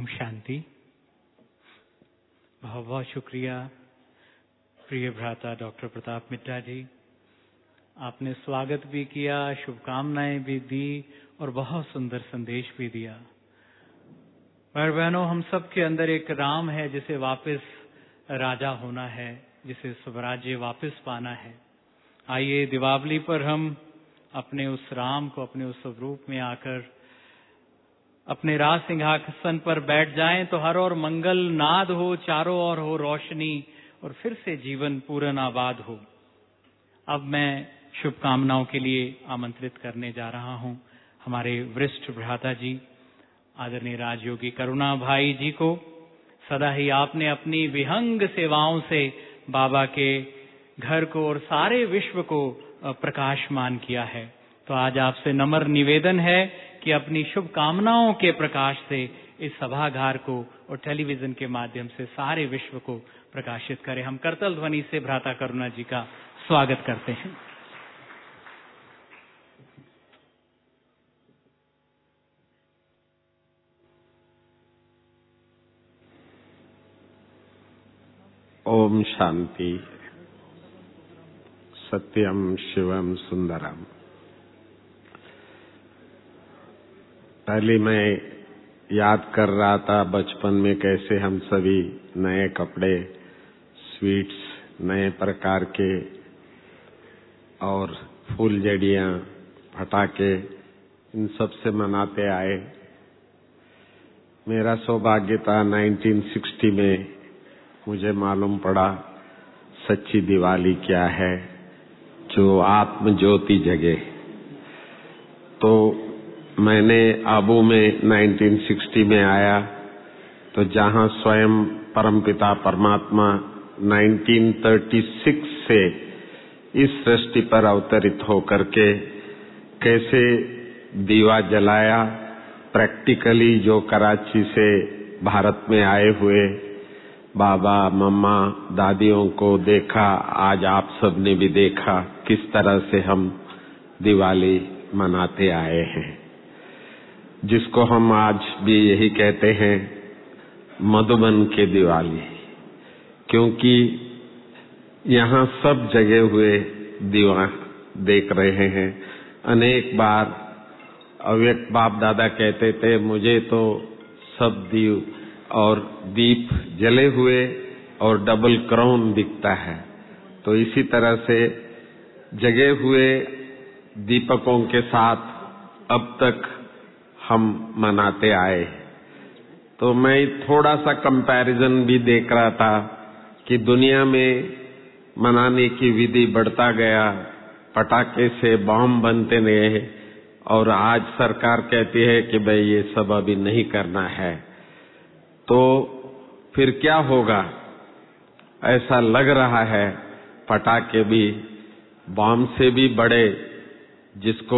ओम शांति। बहुत बहुत शुक्रिया प्रिय भ्राता डॉक्टर प्रताप मित्रा जी, आपने स्वागत भी किया, शुभकामनाएं भी दी और बहुत सुंदर संदेश भी दिया। भाई बहनों, हम सब के अंदर एक राम है जिसे वापस राजा होना है, जिसे स्वराज्य वापस पाना है। आइए दीपावली पर हम अपने उस राम को अपने उस स्वरूप में आकर अपने राज सिंहासन पर बैठ जाएं तो हर और मंगल नाद हो, चारों ओर हो रोशनी और फिर से जीवन पूर्ण आबाद हो। अब मैं शुभकामनाओं के लिए आमंत्रित करने जा रहा हूं हमारे वरिष्ठ भ्राता जी आदरणीय राजयोगी करुणा भाई जी को। सदा ही आपने अपनी विहंग सेवाओं से बाबा के घर को और सारे विश्व को प्रकाशमान किया है। तो आज आपसे नम्र निवेदन है कि अपनी शुभकामनाओं के प्रकाश से इस सभागार को और टेलीविजन के माध्यम से सारे विश्व को प्रकाशित करें। हम करतल ध्वनि से भ्राता करुणा जी का स्वागत करते हैं। ओम शांति। सत्यम शिवम सुंदरम। पहले मैं याद कर रहा था बचपन में कैसे हम सभी नए कपड़े, स्वीट्स, नए प्रकार के और फूलझड़ियाँ, पटाखे, इन सब से मनाते आए। मेरा सौभाग्य था उन्नीस सौ साठ में मुझे मालूम पड़ा सच्ची दिवाली क्या है, जो आत्म ज्योति जगे। तो मैंने आबू में उन्नीस सौ साठ में आया, तो जहां स्वयं परमपिता परमात्मा उन्नीस सौ छत्तीस से इस सृष्टि पर अवतरित होकर के कैसे दीवा जलाया, प्रैक्टिकली जो कराची से भारत में आए हुए बाबा, मम्मा, दादियों को देखा। आज आप सब ने भी देखा किस तरह से हम दिवाली मनाते आए हैं, जिसको हम आज भी यही कहते हैं मधुबन के दिवाली, क्योंकि यहाँ सब जगे हुए दीवा देख रहे हैं। अनेक बार अव्यक्त बाप दादा कहते थे मुझे तो सब दीव और दीप जले हुए और डबल क्राउन दिखता है। तो इसी तरह से जगे हुए दीपकों के साथ अब तक हम मनाते आए। तो मैं थोड़ा सा कंपैरिजन भी देख रहा था कि दुनिया में मनाने की विधि बढ़ता गया, पटाखे से बम बनते गए और आज सरकार कहती है कि भाई ये सब अभी नहीं करना है। तो फिर क्या होगा? ऐसा लग रहा है पटाखे भी बम से भी बड़े, जिसको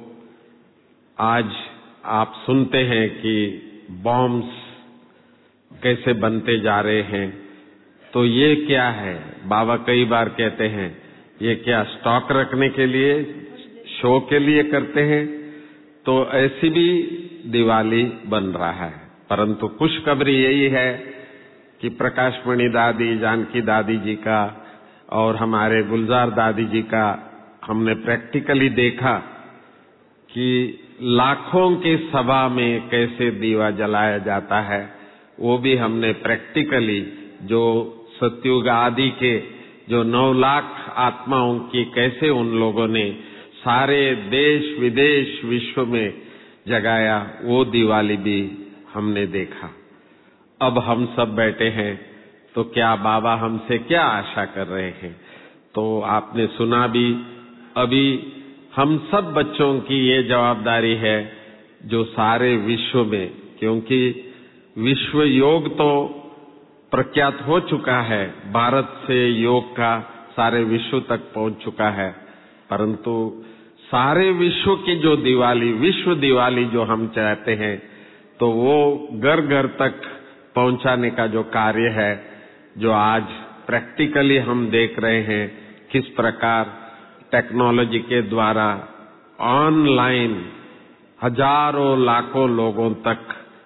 आज आप सुनते हैं कि बॉम्ब्स कैसे बनते जा रहे हैं। तो ये क्या है? बाबा कई बार कहते हैं ये क्या स्टॉक रखने के लिए, शो के लिए करते हैं? तो ऐसी भी दिवाली बन रहा है। परंतु खुशखबरी यही है कि प्रकाशमणि दादी, जानकी दादी जी का और हमारे गुलजार दादी जी का हमने प्रैक्टिकली देखा कि लाखों के सभा में कैसे दीवा जलाया जाता है। वो भी हमने प्रैक्टिकली जो सतयुग आदि के जो नौ लाख आत्माओं की कैसे उन लोगों ने सारे देश विदेश विश्व में जगाया, वो दिवाली भी हमने देखा। अब हम सब बैठे हैं तो क्या बाबा हमसे क्या आशा कर रहे हैं? तो आपने सुना भी, अभी हम सब बच्चों की ये जवाबदारी है जो सारे विश्व में, क्योंकि विश्व योग तो प्रख्यात हो चुका है, भारत से योग का सारे विश्व तक पहुंच चुका है, परंतु सारे विश्व की जो दिवाली, विश्व दिवाली जो हम चाहते हैं, तो वो घर घर तक पहुंचाने का जो कार्य है, जो आज प्रैक्टिकली हम देख रहे हैं किस प्रकार टेक्नोलॉजी के द्वारा ऑनलाइन हजारों लाखों लोगों तक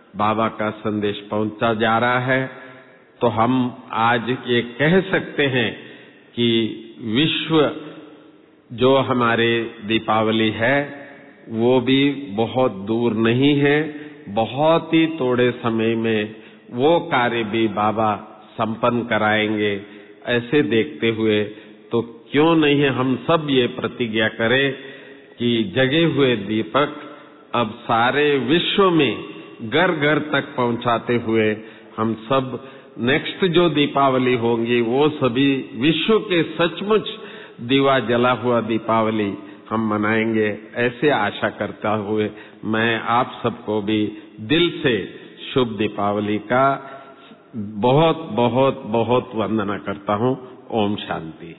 बाबा का संदेश पहुंचा जा रहा है, तो हम आज ये कह सकते हैं कि विश्व जो हमारे दीपावली है वो भी बहुत दूर नहीं है। बहुत ही थोड़े समय में वो कार्य भी बाबा संपन्न कराएंगे। ऐसे देखते हुए तो क्यों नहीं हम सब ये प्रतिज्ञा करें कि जगे हुए दीपक अब सारे विश्व में घर घर तक पहुंचाते हुए हम सब नेक्स्ट जो दीपावली होंगी वो सभी विश्व के सचमुच दीवा जला हुआ दीपावली हम मनाएंगे। ऐसे आशा करता हुए मैं आप सबको भी दिल से शुभ दीपावली का बहुत बहुत बहुत वंदना करता हूँ। ओम शांति।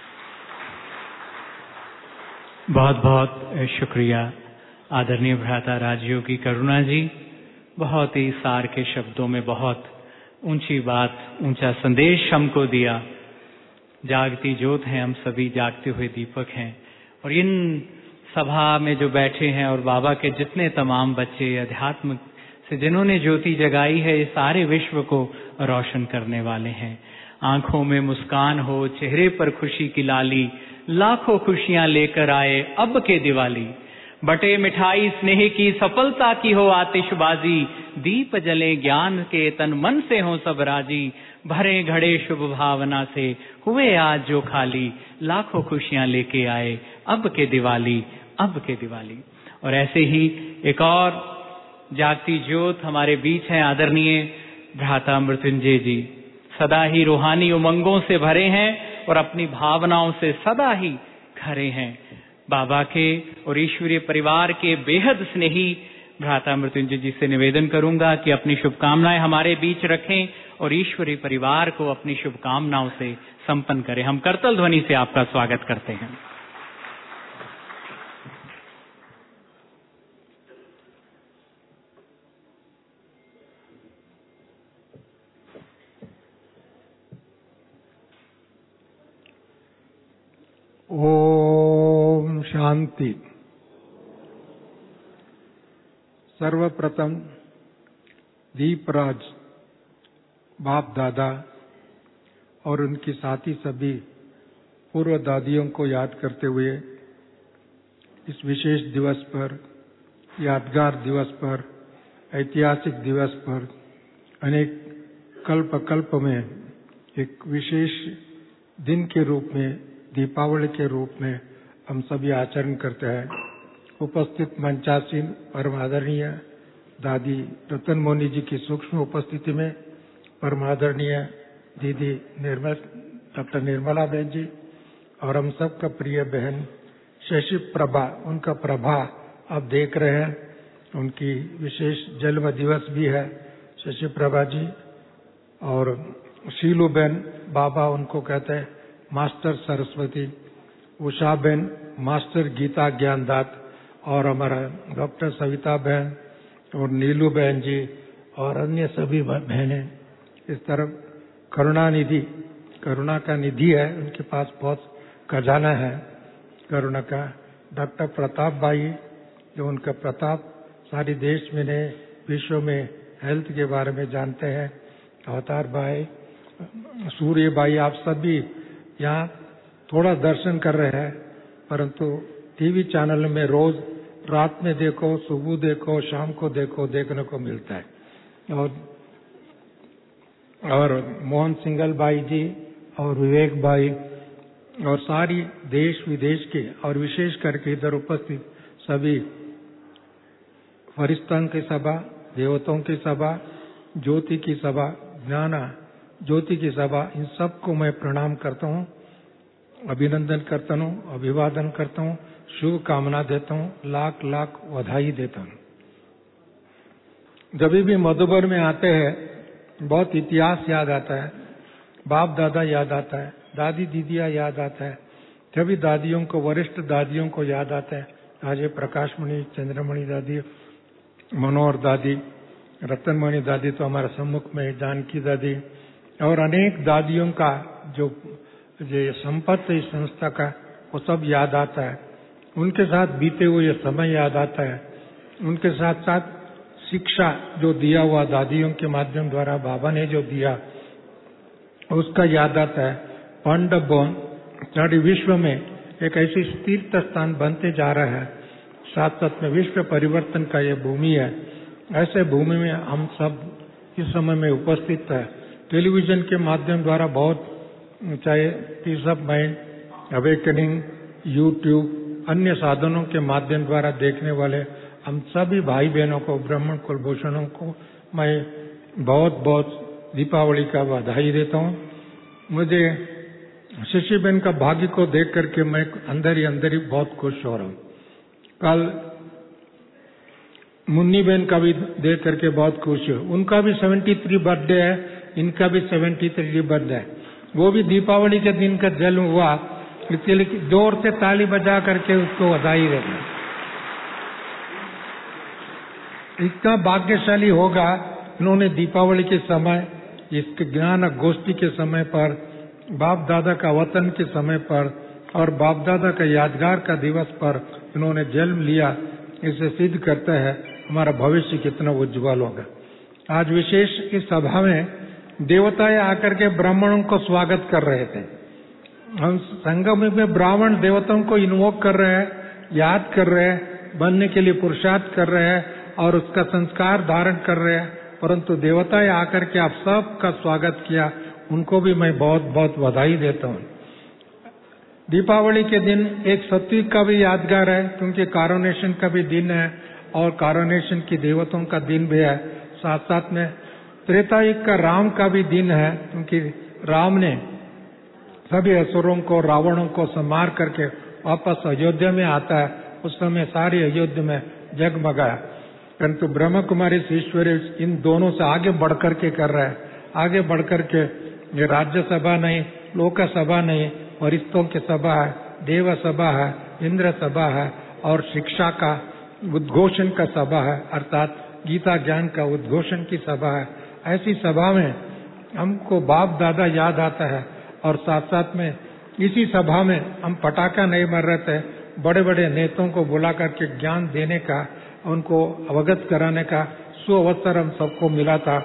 बहुत बहुत शुक्रिया आदरणीय भ्राता राजयोगी करुणा जी। बहुत ही सार के शब्दों में बहुत ऊंची बात, ऊंचा संदेश हमको दिया। जागती ज्योत हैं, हम सभी जागते हुए दीपक हैं। और इन सभा में जो बैठे हैं और बाबा के जितने तमाम बच्चे अध्यात्म से जिन्होंने ज्योति जगाई है, ये सारे विश्व को रोशन करने वाले हैं। आंखों में मुस्कान हो, चेहरे पर खुशी की लाली, लाखों खुशियां लेकर आए अब के दिवाली। बटे मिठाई स्नेह की, सफलता की हो आतिशबाजी, दीप जले ज्ञान के, तन मन से हो सब राजी। भरे घड़े शुभ भावना से, हुए आज जो खाली, लाखों खुशियां लेके आए अब के दिवाली, अब के दिवाली। और ऐसे ही एक और जागती ज्योत हमारे बीच हैं आदरणीय भ्राता मृत्युंजय जी। सदा ही रूहानी उमंगों से भरे हैं और अपनी भावनाओं से सदा ही खरे हैं। बाबा के और ईश्वरीय परिवार के बेहद स्नेही भ्राता मृत्युंजय जी से निवेदन करूंगा कि अपनी शुभकामनाएं हमारे बीच रखें और ईश्वरीय परिवार को अपनी शुभकामनाओं से संपन्न करें। हम करतल ध्वनि से आपका स्वागत करते हैं। ओम शांति। सर्वप्रथम दीपराज बाप दादा और उनकी साथी सभी पूर्व दादियों को याद करते हुए इस विशेष दिवस पर, यादगार दिवस पर, ऐतिहासिक दिवस पर अनेक कल्प कल्प में एक विशेष दिन के रूप में, दीपावली के रूप में हम सभी आचरण करते हैं। उपस्थित मंचासीन परम आदरणीय दादी रतन मोनी जी की सूक्ष्म उपस्थिति में परम आदरणीय दीदी निर्मल डॉक्टर निर्मला बहन जी और हम सबका प्रिय बहन शशि प्रभा, उनका प्रभा आप देख रहे हैं। उनकी विशेष जन्म दिवस भी है शशि प्रभा जी। और शीलू बहन, बाबा उनको कहते हैं मास्टर सरस्वती, उषा बहन मास्टर गीता ज्ञानदात, और हमारा डॉक्टर सविता बहन और नीलू बहन जी और अन्य सभी बहनें। इस तरफ करुणा निधि, करुणा का निधि है, उनके पास बहुत खजाना है करुणा का। डॉक्टर प्रताप भाई, जो उनका प्रताप सारे देश में ने विश्व में हेल्थ के बारे में जानते हैं। अवतार भाई, सूर्य भाई, आप सभी यहाँ थोड़ा दर्शन कर रहे हैं, परंतु टीवी चैनल में रोज रात में देखो, सुबह देखो, शाम को देखो, देखने को मिलता है। और और मोहन सिंगल भाई जी और विवेक भाई और सारी देश विदेश के और विशेष करके इधर उपस्थित सभी फरिश्तों की सभा, देवताओं की सभा, ज्योति की सभा, ज्ञाना ज्योति की सभा, इन सबको मैं प्रणाम करता हूँ, अभिनंदन करता हूँ, अभिवादन करता हूँ, शुभ कामना देता हूँ, लाख लाख बधाई देता हूँ। जब भी मधुबन में आते हैं बहुत इतिहास याद आता है, बाप दादा याद आता है, दादी दीदियाँ याद आता है। सभी दादियों को, वरिष्ठ दादियों को याद आता है। आज ये प्रकाशमणि, चंद्रमणि दादी, मनोहर दादी, रतनमणि दादी तो हमारे सम्मुख में, जानकी दादी और अनेक दादियों का जो ये संपत्ति इस संस्था का, वो सब याद आता है। उनके साथ बीते हुए ये समय याद आता है। उनके साथ साथ शिक्षा जो दिया हुआ दादियों के माध्यम द्वारा बाबा ने जो दिया उसका याद आता है। पांडववन सारे विश्व में एक ऐसी तीर्थ स्थान बनते जा रहा है, साथ साथ में विश्व परिवर्तन का ये भूमि है। ऐसे भूमि में हम सब इस समय में उपस्थित है। टेलीविजन के माध्यम द्वारा बहुत, चाहे peace of mind, awakening, YouTube, अन्य साधनों के माध्यम द्वारा देखने वाले हम सभी भाई बहनों को, ब्राह्मण कुलभूषणों को मैं बहुत बहुत दीपावली का बधाई देता हूँ। मुझे शशि बहन का भाग्य को देख करके मैं अंदर ही अंदर ही बहुत खुश हो रहा हूँ। कल मुन्नी बहन का भी देख करके बहुत खुश हूँ। उनका भी तिहत्तरवीं बर्थडे है, इनका भी तिहत्तरवीं बर्थडे है। वो भी दीपावली के दिन का जन्म हुआ, इसलिए जोर से ताली बजा करके उसको बधाई देना। इतना भाग्यशाली होगा, इन्होंने दीपावली के समय, इसके ज्ञान गोष्ठी के समय पर, बाप दादा का वतन के समय पर और बाप दादा का यादगार का दिवस पर इन्होंने जन्म लिया। इसे सिद्ध करता है हमारा भविष्य कितना उज्जवल होगा। आज विशेष इस सभा में देवताएं आकर के ब्राह्मणों को स्वागत कर रहे थे। हम संगम में ब्राह्मण देवताओं को इन्वोक कर रहे हैं, याद कर रहे हैं, बनने के लिए पुरुषार्थ कर रहे हैं और उसका संस्कार धारण कर रहे हैं। परंतु देवताएं आकर के आप सबका स्वागत किया, उनको भी मैं बहुत बहुत बधाई देता हूँ। दीपावली के दिन एक सत्युग का भी यादगार है, क्योंकि कारोनेशन का भी दिन है और कारोनेशन की देवताओं का दिन भी है। साथ साथ में त्रेता युग का राम का भी दिन है, क्योंकि राम ने सभी असुरों को, रावणों को संहार करके वापस अयोध्या में आता है। उस समय सारी अयोध्या में जगमगाया। परंतु ब्रह्म कुमारी ईश्वरी इन दोनों से आगे बढ़ करके कर रहा है। आगे बढ़ करके ये राज्यसभा नहीं, लोकसभा नहीं, वरिष्ठों की सभा है, देव सभा है, इंद्र सभा है और शिक्षा का उद्घोषण का सभा है, अर्थात गीता ज्ञान का उद्घोषण की सभा है। ऐसी सभा में हमको बाप दादा याद आता है और साथ साथ में इसी सभा में हम पटाखा नहीं मार रहे थे, बड़े बड़े नेताओं को बुला करके ज्ञान देने का, उनको अवगत कराने का सुअवसर हम सबको मिला था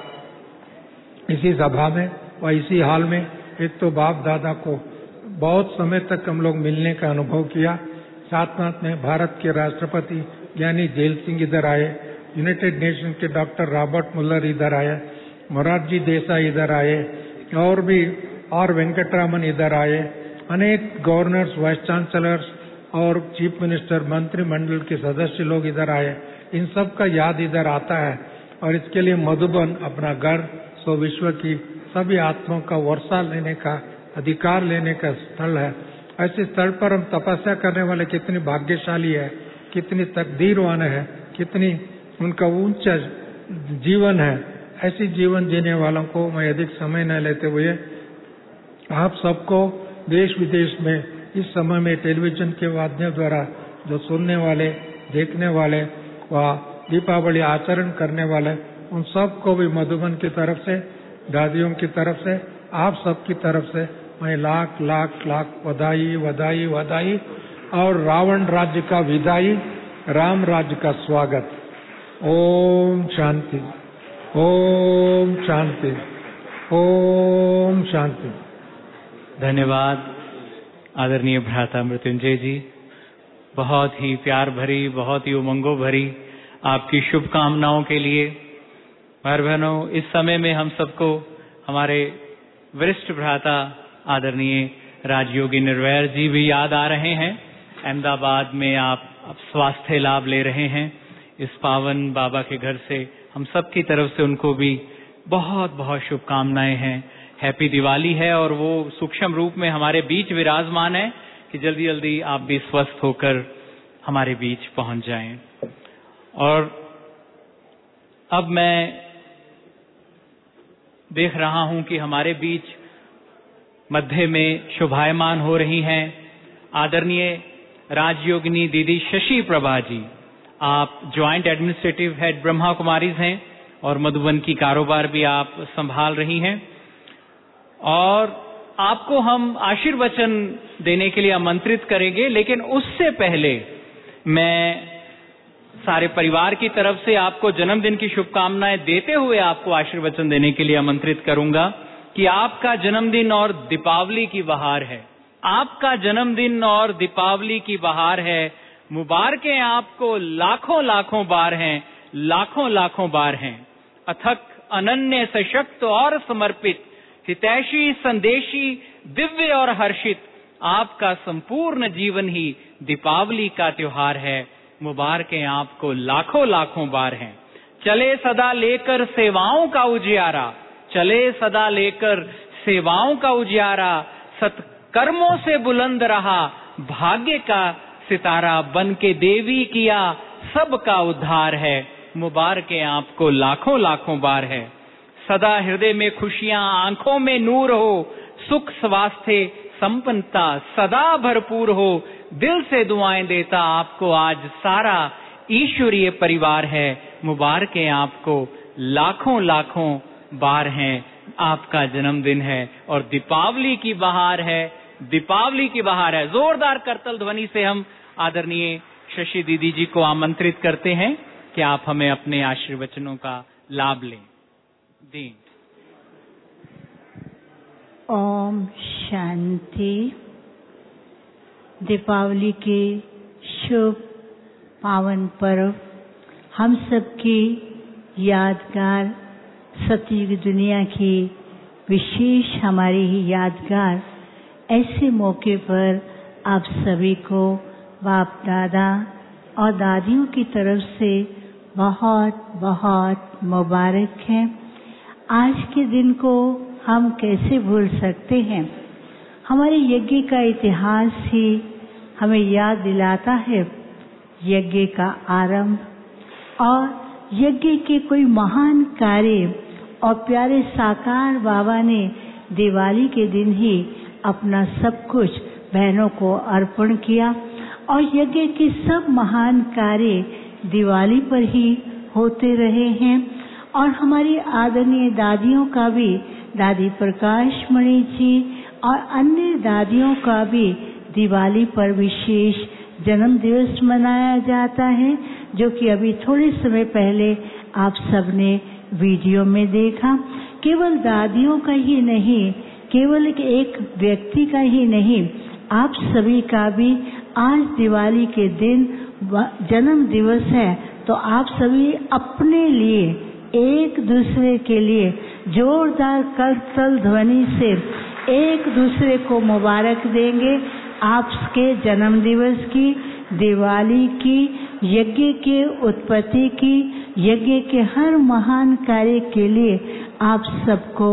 इसी सभा में और इसी हाल में। एक तो बाप दादा को बहुत समय तक हम लोग मिलने का अनुभव किया। साथ साथ में भारत के राष्ट्रपति ज्ञानी जेल सिंह इधर आए, यूनाइटेड नेशन के डॉक्टर रॉबर्ट मुल्लर इधर आए, मोरारजी देसाई इधर आए और भी और वेंकटरामन इधर आए। अनेक गवर्नर्स, वाइस चांसलर्स और चीफ मिनिस्टर, मंत्रिमंडल के सदस्य लोग इधर आए। इन सब का याद इधर आता है और इसके लिए मधुबन अपना घर, सो विश्व की सभी आत्माओं का वर्षा लेने का, अधिकार लेने का स्थल है। ऐसे स्थल पर हम तपस्या करने वाले कितने भाग्यशाली है, कितनी तकदीरवान है, कितनी उनका ऊंचा जीवन है। ऐसी जीवन जीने वालों को मैं अधिक समय न लेते हुए आप सबको देश विदेश में इस समय में टेलीविजन के माध्यम द्वारा जो सुनने वाले, देखने वाले व दीपावली आचरण करने वाले, उन सबको भी मधुबन की तरफ से, दादियों की तरफ से, आप सबकी तरफ से मैं लाख लाख लाख बधाई बधाई बधाई और रावण राज्य का विदाई, राम राज्य का स्वागत। ओम शांति, ओम शांति, ओम शांति। धन्यवाद आदरणीय भ्राता मृत्युंजय जी। बहुत ही प्यार भरी, बहुत ही उमंगों भरी आपकी शुभकामनाओं के लिए। भाई बहनों, इस समय में हम सबको हमारे वरिष्ठ भ्राता आदरणीय राजयोगी निर्वैर जी भी याद आ रहे हैं। अहमदाबाद में आप, आप स्वास्थ्य लाभ ले रहे हैं इस पावन बाबा के घर से। हम सब की तरफ से उनको भी बहुत बहुत शुभकामनाएं हैं। हैप्पी दिवाली है और वो सूक्ष्म रूप में हमारे बीच विराजमान है कि जल्दी जल्दी आप भी स्वस्थ होकर हमारे बीच पहुंच जाएं। और अब मैं देख रहा हूं कि हमारे बीच मध्य में शोभायमान हो रही हैं आदरणीय राजयोगिनी दीदी शशि प्रभा जी। आप joint administrative head Brahma Kumaris हैं और मधुबन की कारोबार भी आप संभाल रही हैं। और आपको हम आशीर्वचन देने के लिए आमंत्रित करेंगे, लेकिन उससे पहले मैं सारे परिवार की तरफ से आपको जन्मदिन की शुभकामनाएं देते हुए आपको आशीर्वचन देने के लिए आमंत्रित करूंगा कि आपका जन्मदिन और दीपावली की बहार है। आपका जन्मदिन और दीपावली की बहार है। मुबारकें आपको लाखों लाखों बार हैं, लाखों लाखों बार हैं। अथक, अनन्य, सशक्त और समर्पित, हितैषी, संदेशी, दिव्य और हर्षित, आपका संपूर्ण जीवन ही दीपावली का त्योहार है। मुबारकें आपको लाखों लाखों बार हैं। चले सदा लेकर सेवाओं का उजियारा, चले सदा लेकर सेवाओं का उजियारा, सत्कर्मों से बुलंद रहा भाग्य का सितारा, बन के देवी किया सबका उद्धार है। मुबारकें आपको लाखों लाखों बार है। सदा हृदय में खुशियां, आंखों में नूर हो, सुख स्वास्थ्य संपन्नता सदा भरपूर हो, दिल से दुआएं देता आपको आज सारा ईश्वरीय परिवार है। मुबारकें आपको लाखों लाखों बार हैं। आपका जन्मदिन है और दीपावली की बहार है, दीपावली की बहार है। जोरदार करतल ध्वनि से हम आदरणीय शशि दीदी जी को आमंत्रित करते हैं कि आप हमें अपने आशीर्वचनों का लाभ लें। दी ओम शांति। दीपावली के शुभ पावन पर्व हम सबकी यादगार सतयुग दुनिया की विशेष हमारी ही यादगार। ऐसे मौके पर आप सभी को बाप दादा और दादियों की तरफ से बहुत बहुत मुबारक है। आज के दिन को हम कैसे भूल सकते हैं। हमारे यज्ञ का इतिहास ही हमें याद दिलाता है यज्ञ का आरंभ और यज्ञ के कोई महान कार्य। और प्यारे साकार बाबा ने दिवाली के दिन ही अपना सब कुछ बहनों को अर्पण किया और यज्ञ के सब महान कार्य दिवाली पर ही होते रहे हैं। और हमारी आदरणीय दादियों का भी, दादी प्रकाश मणि जी और अन्य दादियों का भी दिवाली पर विशेष जन्म दिवस मनाया जाता है, जो कि अभी थोड़े समय पहले आप सबने वीडियो में देखा। केवल दादियों का ही नहीं, केवल एक व्यक्ति का ही नहीं, आप सभी का भी आज दिवाली के दिन जन्म दिवस है। तो आप सभी अपने लिए, एक दूसरे के लिए जोरदार करतल ध्वनि से एक दूसरे को मुबारक देंगे। आपके जन्म दिवस की, दिवाली की, यज्ञ के उत्पत्ति की, यज्ञ के हर महान कार्य के लिए आप सबको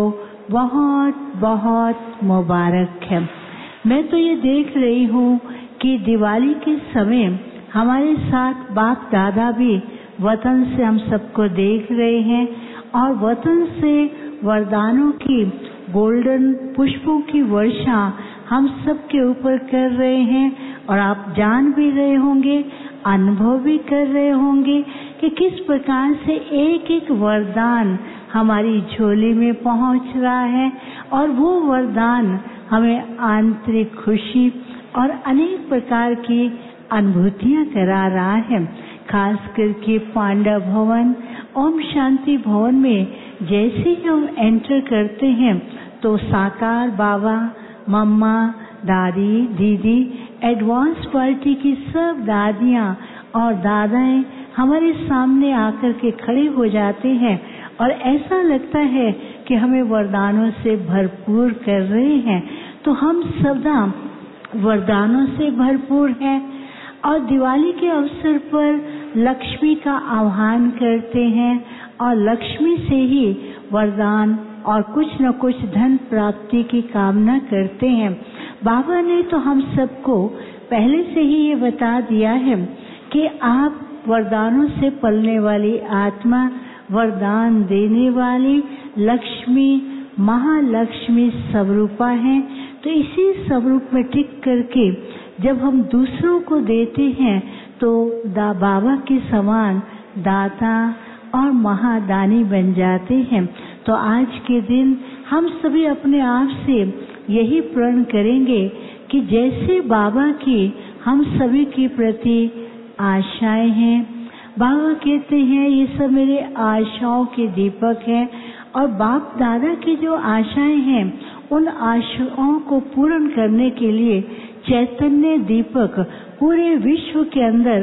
बहुत बहुत मुबारक है। मैं तो ये देख रही हूँ कि दिवाली के समय हमारे साथ बाप दादा भी वतन से हम सबको देख रहे हैं और वतन से वरदानों की, गोल्डन पुष्पों की वर्षा हम सबके ऊपर कर रहे हैं। और आप जान भी रहे होंगे, अनुभव भी कर रहे होंगे कि किस प्रकार से एक एक वरदान हमारी झोली में पहुंच रहा है और वो वरदान हमें आंतरिक खुशी और अनेक प्रकार की अनुभूतियां करा रहा है। खास करके पांडव भवन, ओम शांति भवन में जैसे ही हम एंटर करते हैं तो साकार बाबा, मम्मा, दादी, दीदी, एडवांस पार्टी की सब दादियाँ और दादाएं हमारे सामने आकर के खड़े हो जाते हैं और ऐसा लगता है कि हमें वरदानों से भरपूर कर रहे हैं। तो हम सदा वरदानों से भरपूर हैं और दिवाली के अवसर पर लक्ष्मी का आह्वान करते हैं और लक्ष्मी से ही वरदान और कुछ न कुछ धन प्राप्ति की कामना करते हैं। बाबा ने तो हम सबको पहले से ही ये बता दिया है कि आप वरदानों से पलने वाली आत्मा, वरदान देने वाली लक्ष्मी, महालक्ष्मी स्वरूपा हैं। तो इसी स्वरूप में टिक करके जब हम दूसरों को देते हैं तो दा बाबा के समान दाता और महादानी बन जाते हैं। तो आज के दिन हम सभी अपने आप से यही प्रण करेंगे कि जैसे बाबा की हम सभी के प्रति आशाएं हैं, बाबा कहते हैं ये सब मेरे आशाओं के दीपक हैं, और बाप दादा की जो आशाएं हैं उन आशाओं को पूर्ण करने के लिए चैतन्य दीपक पूरे विश्व के अंदर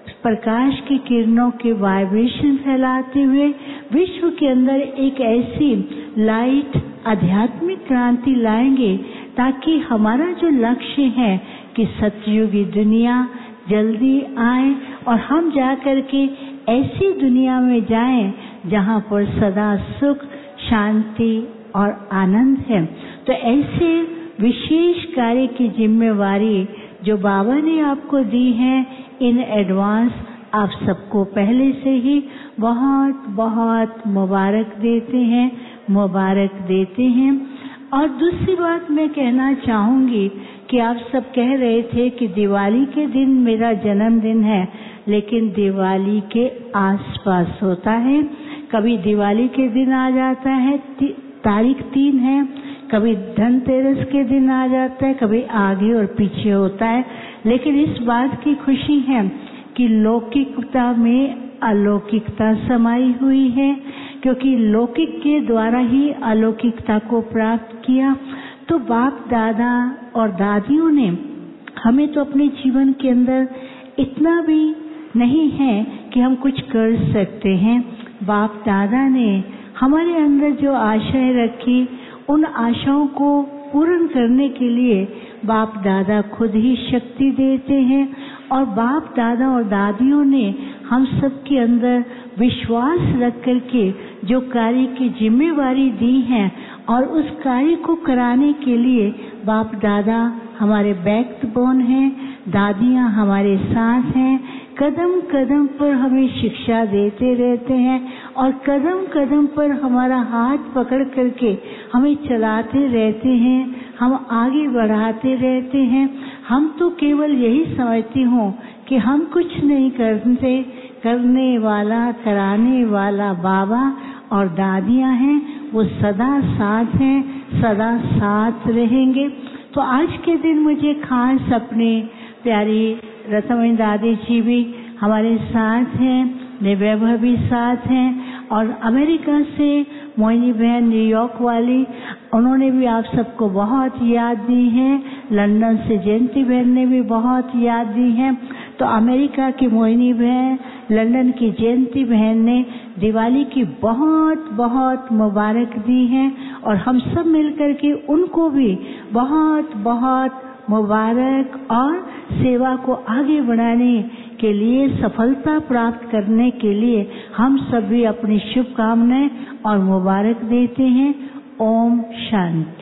प्रकाश की किरणों के वाइब्रेशन फैलाते हुए विश्व के अंदर एक ऐसी लाइट आध्यात्मिक क्रांति लाएंगे, ताकि हमारा जो लक्ष्य है कि सतयुगी दुनिया जल्दी आए और हम जाकर के ऐसी दुनिया में जाएं जहां पर सदा सुख, शांति और आनंद है। तो ऐसे विशेष कार्य की जिम्मेवारी जो बाबा ने आपको दी है, इन एडवांस आप सबको पहले से ही बहुत बहुत मुबारक देते हैं, मुबारक देते हैं। और दूसरी बात मैं कहना चाहूंगी कि आप सब कह रहे थे कि दिवाली के दिन मेरा जन्मदिन है, लेकिन दिवाली के आसपास होता है। कभी दिवाली के दिन आ जाता है, तारीख तीन है, कभी धनतेरस के दिन आ जाता है, कभी आगे और पीछे होता है। लेकिन इस बात की खुशी है कि लौकिकता में अलौकिकता समाई हुई है, क्योंकि लौकिक के द्वारा ही अलौकिकता को प्राप्त किया। तो बाप दादा और दादियों ने हमें तो अपने जीवन के अंदर इतना भी नहीं है कि हम कुछ कर सकते हैं। बाप दादा ने हमारे अंदर जो आशाएं रखी, उन आशाओं को पूर्ण करने के लिए बाप दादा खुद ही शक्ति देते हैं। और बाप दादा और दादियों ने हम सब के अंदर विश्वास रख करके जो कार्य की जिम्मेवारी दी है, और उस कार्य को कराने के लिए बाप दादा हमारे बैकबोन हैं, दादियाँ हमारे साथ हैं, कदम कदम पर हमें शिक्षा देते रहते हैं, और कदम कदम पर हमारा हाथ पकड़ करके हमें चलाते रहते हैं, हम आगे बढ़ाते रहते हैं। हम तो केवल यही समझती हूँ कि हम कुछ नहीं करते, करने वाला कराने वाला बाबा और दादियाँ हैं, वो सदा साथ हैं, सदा साथ रहेंगे। तो आज के दिन मुझे खास अपने प्यारी रतमणी दादी जी भी हमारे साथ हैं, निवैभव भी साथ हैं, और अमेरिका से मोहिनी बहन न्यूयॉर्क वाली, उन्होंने भी आप सबको बहुत याद दी है। लंदन से जयंती बहन ने भी बहुत याद दी है। तो अमेरिका की मोहिनी बहन, लंदन की जयंती बहन ने दिवाली की बहुत बहुत मुबारक दी है, और हम सब मिलकर के उनको भी बहुत बहुत मुबारक, और सेवा को आगे बढ़ाने के लिए, सफलता प्राप्त करने के लिए हम सभी अपनी शुभकामनाएं और मुबारक देते हैं। ओम शांति।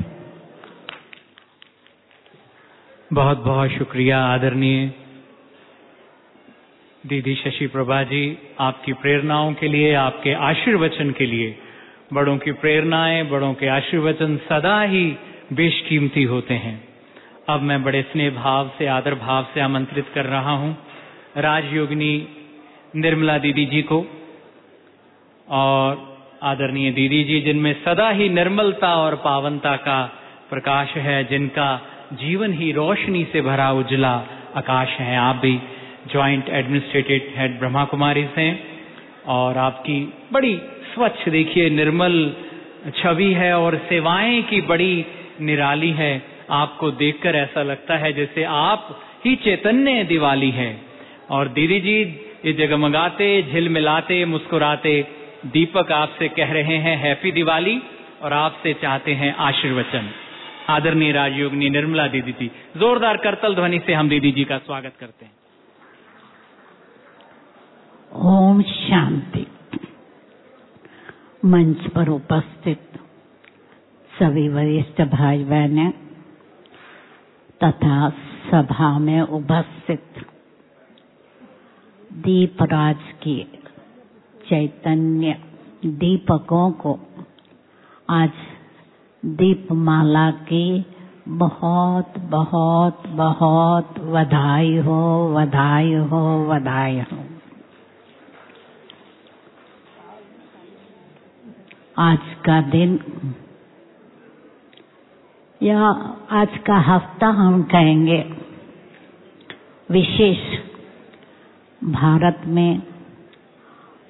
बहुत बहुत शुक्रिया आदरणीय दीदी शशि प्रभा जी, आपकी प्रेरणाओं के लिए, आपके आशीर्वचन के लिए। बड़ों की प्रेरणाएं, बड़ों के आशीर्वचन सदा ही बेशकीमती होते हैं। अब मैं बड़े स्नेह भाव से, आदर भाव से आमंत्रित कर रहा हूं राजयोगिनी निर्मला दीदी जी को, और आदरणीय दीदी जी जिनमें सदा ही निर्मलता और पावनता का प्रकाश है, जिनका जीवन ही रोशनी से भरा उजला आकाश है। आप भी joint administrative head Brahma Kumari हैं, और आपकी बड़ी स्वच्छ, देखिए निर्मल छवि है, और सेवाएं की बड़ी निराली है। आपको देखकर ऐसा लगता है जैसे आप ही चैतन्य दिवाली है। और दीदी जी ये जगमगाते, झिलमिलाते, मुस्कुराते दीपक आपसे कह रहे हैं हैप्पी दिवाली, और आपसे चाहते हैं आशीर्वचन। आदरणीय राजयोगिनी निर्मला दीदी जी, जोरदार करतल ध्वनि से हम दीदी जी का स्वागत करते हैं। ओम शांति। मंच पर उपस्थित सभी वरिष्ठ भाई बहनें तथा सभा में उपस्थित दीपराज की चैतन्य दीपकों को आज दीपमाला की बहुत बहुत बहुत बधाई हो, बधाई हो, बधाई हो। आज का दिन या आज का हफ्ता हम कहेंगे विशेष। भारत में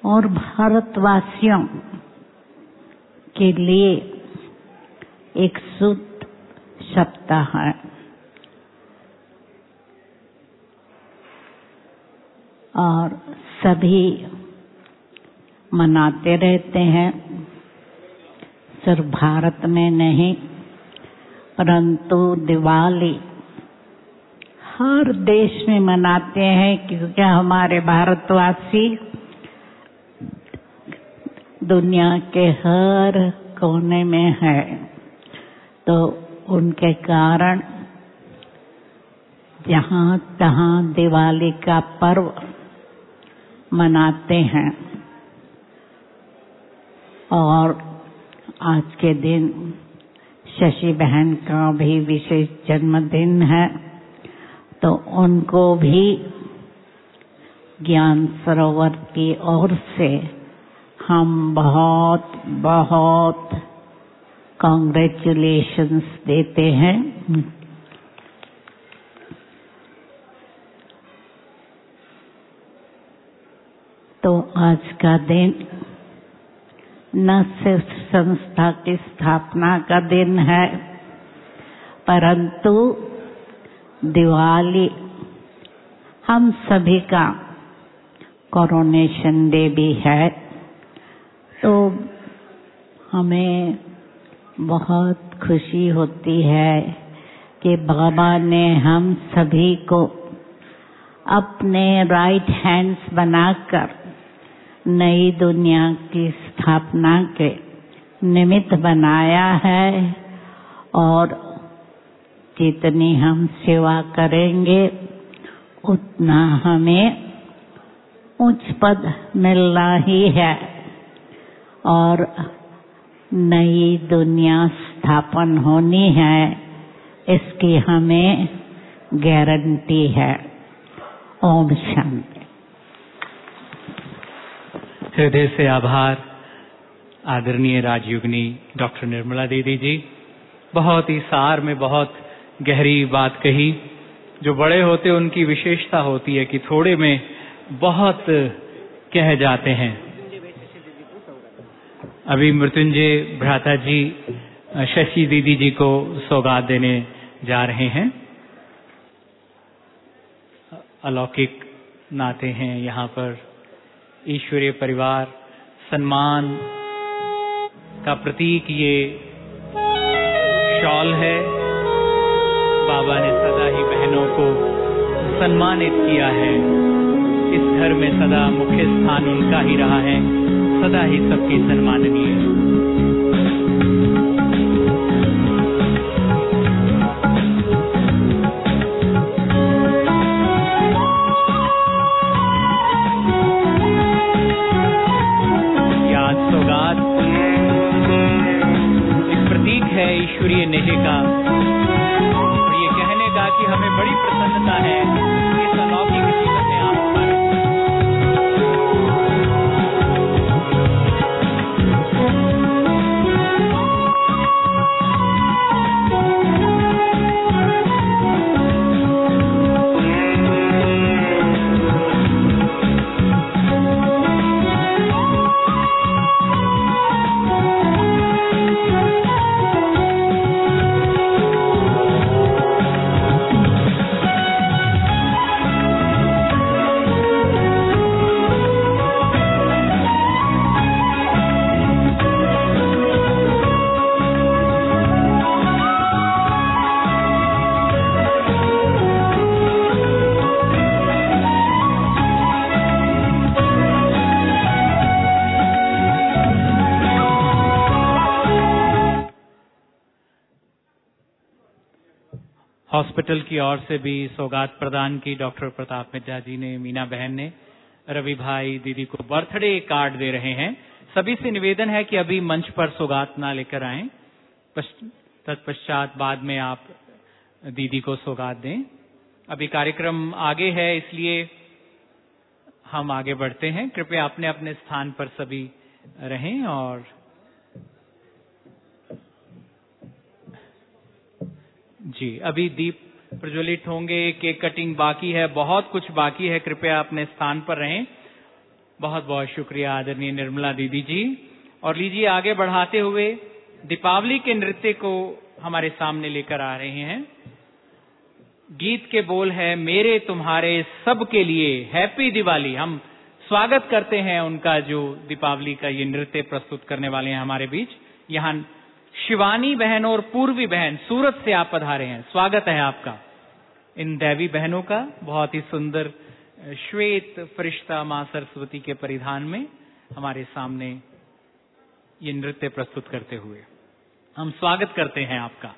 और भारतवासियों के लिए एक शुद्ध सप्ताह है। और सभी मनाते रहते हैं, सिर्फ भारत में नहीं, परंतु दिवाली हर देश में मनाते हैं, क्योंकि हमारे भारतवासी दुनिया के हर कोने में है, तो उनके कारण जहाँ तहाँ दिवाली का पर्व मनाते हैं। और आज के दिन शशि बहन का भी विशेष जन्मदिन है, तो उनको भी ज्ञान सरोवर की ओर से हम बहुत बहुत कॉन्ग्रेचुलेशंस देते हैं। तो आज का दिन न सिर्फ संस्था की स्थापना का दिन है, परंतु दिवाली हम सभी का कोरोनेशन डे भी है। तो हमें बहुत खुशी होती है कि बाबा ने हम सभी को अपने राइट हैंड्स बनाकर नई दुनिया की स्थापना के निमित्त बनाया है। और जितनी हम सेवा करेंगे उतना हमें उच्च पद मिलना ही है और नई दुनिया स्थापन होनी है, इसकी हमें गारंटी है। ओम शांति। हृदय से आभार आदरणीय राजयोगिनी डॉक्टर निर्मला दीदी जी। बहुत ही सार में बहुत गहरी बात कही। जो बड़े होते उनकी विशेषता होती है कि थोड़े में बहुत कह जाते हैं। अभी मृत्युंजय भ्राता जी शशि दीदी जी को सौगात देने जा रहे हैं। अलौकिक नाते हैं यहाँ पर, ईश्वरीय परिवार, सम्मान का प्रतीक ये शॉल है। बाबा ने सदा ही बहनों को सम्मानित किया है। इस घर में सदा मुख्य स्थान उनका ही रहा है, सदा ही सबकी सम्माननीय। याद सौगात एक प्रतीक है ईश्वरीय नेह का, और ये कहने का कि हमें बड़ी प्रसन्नता है इस अलौकिक जीवन में आप पर। हॉस्पिटल की ओर से भी सौगात प्रदान की डॉक्टर प्रताप मित्रा जी ने, मीना बहन ने। रवि भाई दीदी को बर्थडे कार्ड दे रहे हैं। सभी से निवेदन है कि अभी मंच पर सौगात ना लेकर आएं, तत्पश्चात बाद में आप दीदी को सौगात दें। अभी कार्यक्रम आगे है, इसलिए हम आगे बढ़ते हैं। कृपया अपने अपने स्थान पर सभी रहें। और जी, अभी दीप प्रज्वलित होंगे, केक कटिंग बाकी है, बहुत कुछ बाकी है। कृपया अपने स्थान पर रहें। बहुत बहुत शुक्रिया आदरणीय निर्मला दीदी जी। और लीजिए आगे बढ़ाते हुए दीपावली के नृत्य को हमारे सामने लेकर आ रहे हैं। गीत के बोल है मेरे तुम्हारे सबके लिए हैप्पी दिवाली। हम स्वागत करते हैं उनका जो दीपावली का ये नृत्य प्रस्तुत करने वाले हैं हमारे बीच। यहाँ शिवानी बहन और पूर्वी बहन सूरत से आप पधारे हैं, स्वागत है आपका। इन दैवी बहनों का बहुत ही सुंदर श्वेत फरिश्ता मां सरस्वती के परिधान में हमारे सामने ये नृत्य प्रस्तुत करते हुए हम स्वागत करते हैं आपका।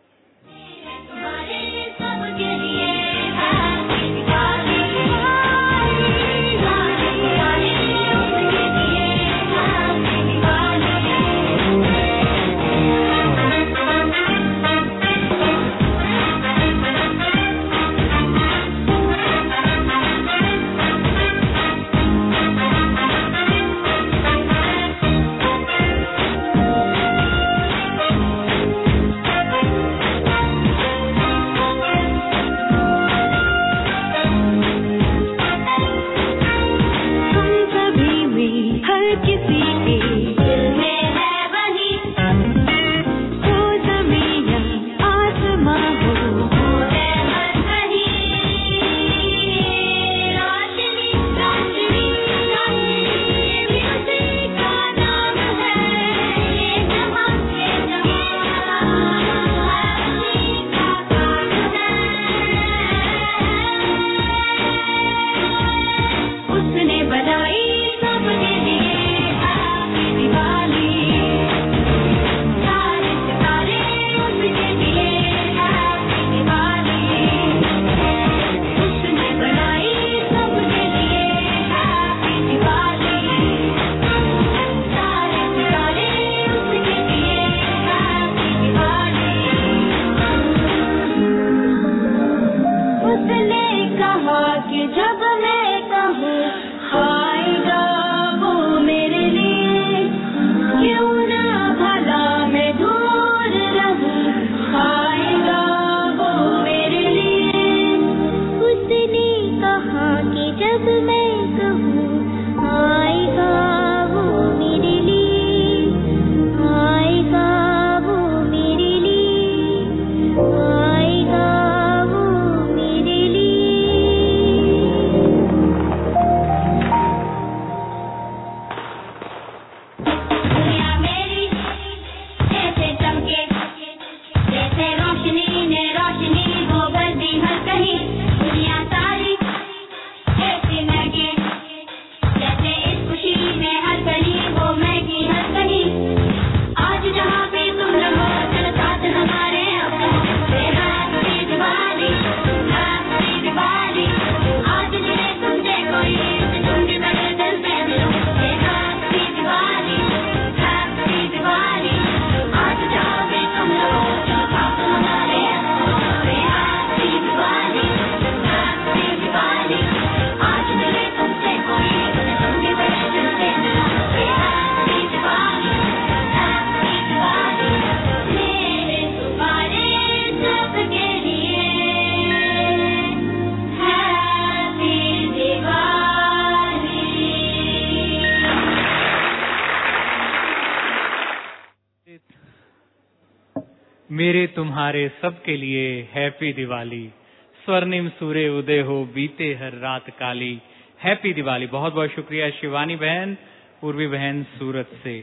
मेरे तुम्हारे सबके लिए हैप्पी दिवाली। स्वर्णिम सूर्य उदय हो बीते हर रात काली। हैप्पी दिवाली। बहुत बहुत शुक्रिया शिवानी बहन, पूर्वी बहन सूरत से।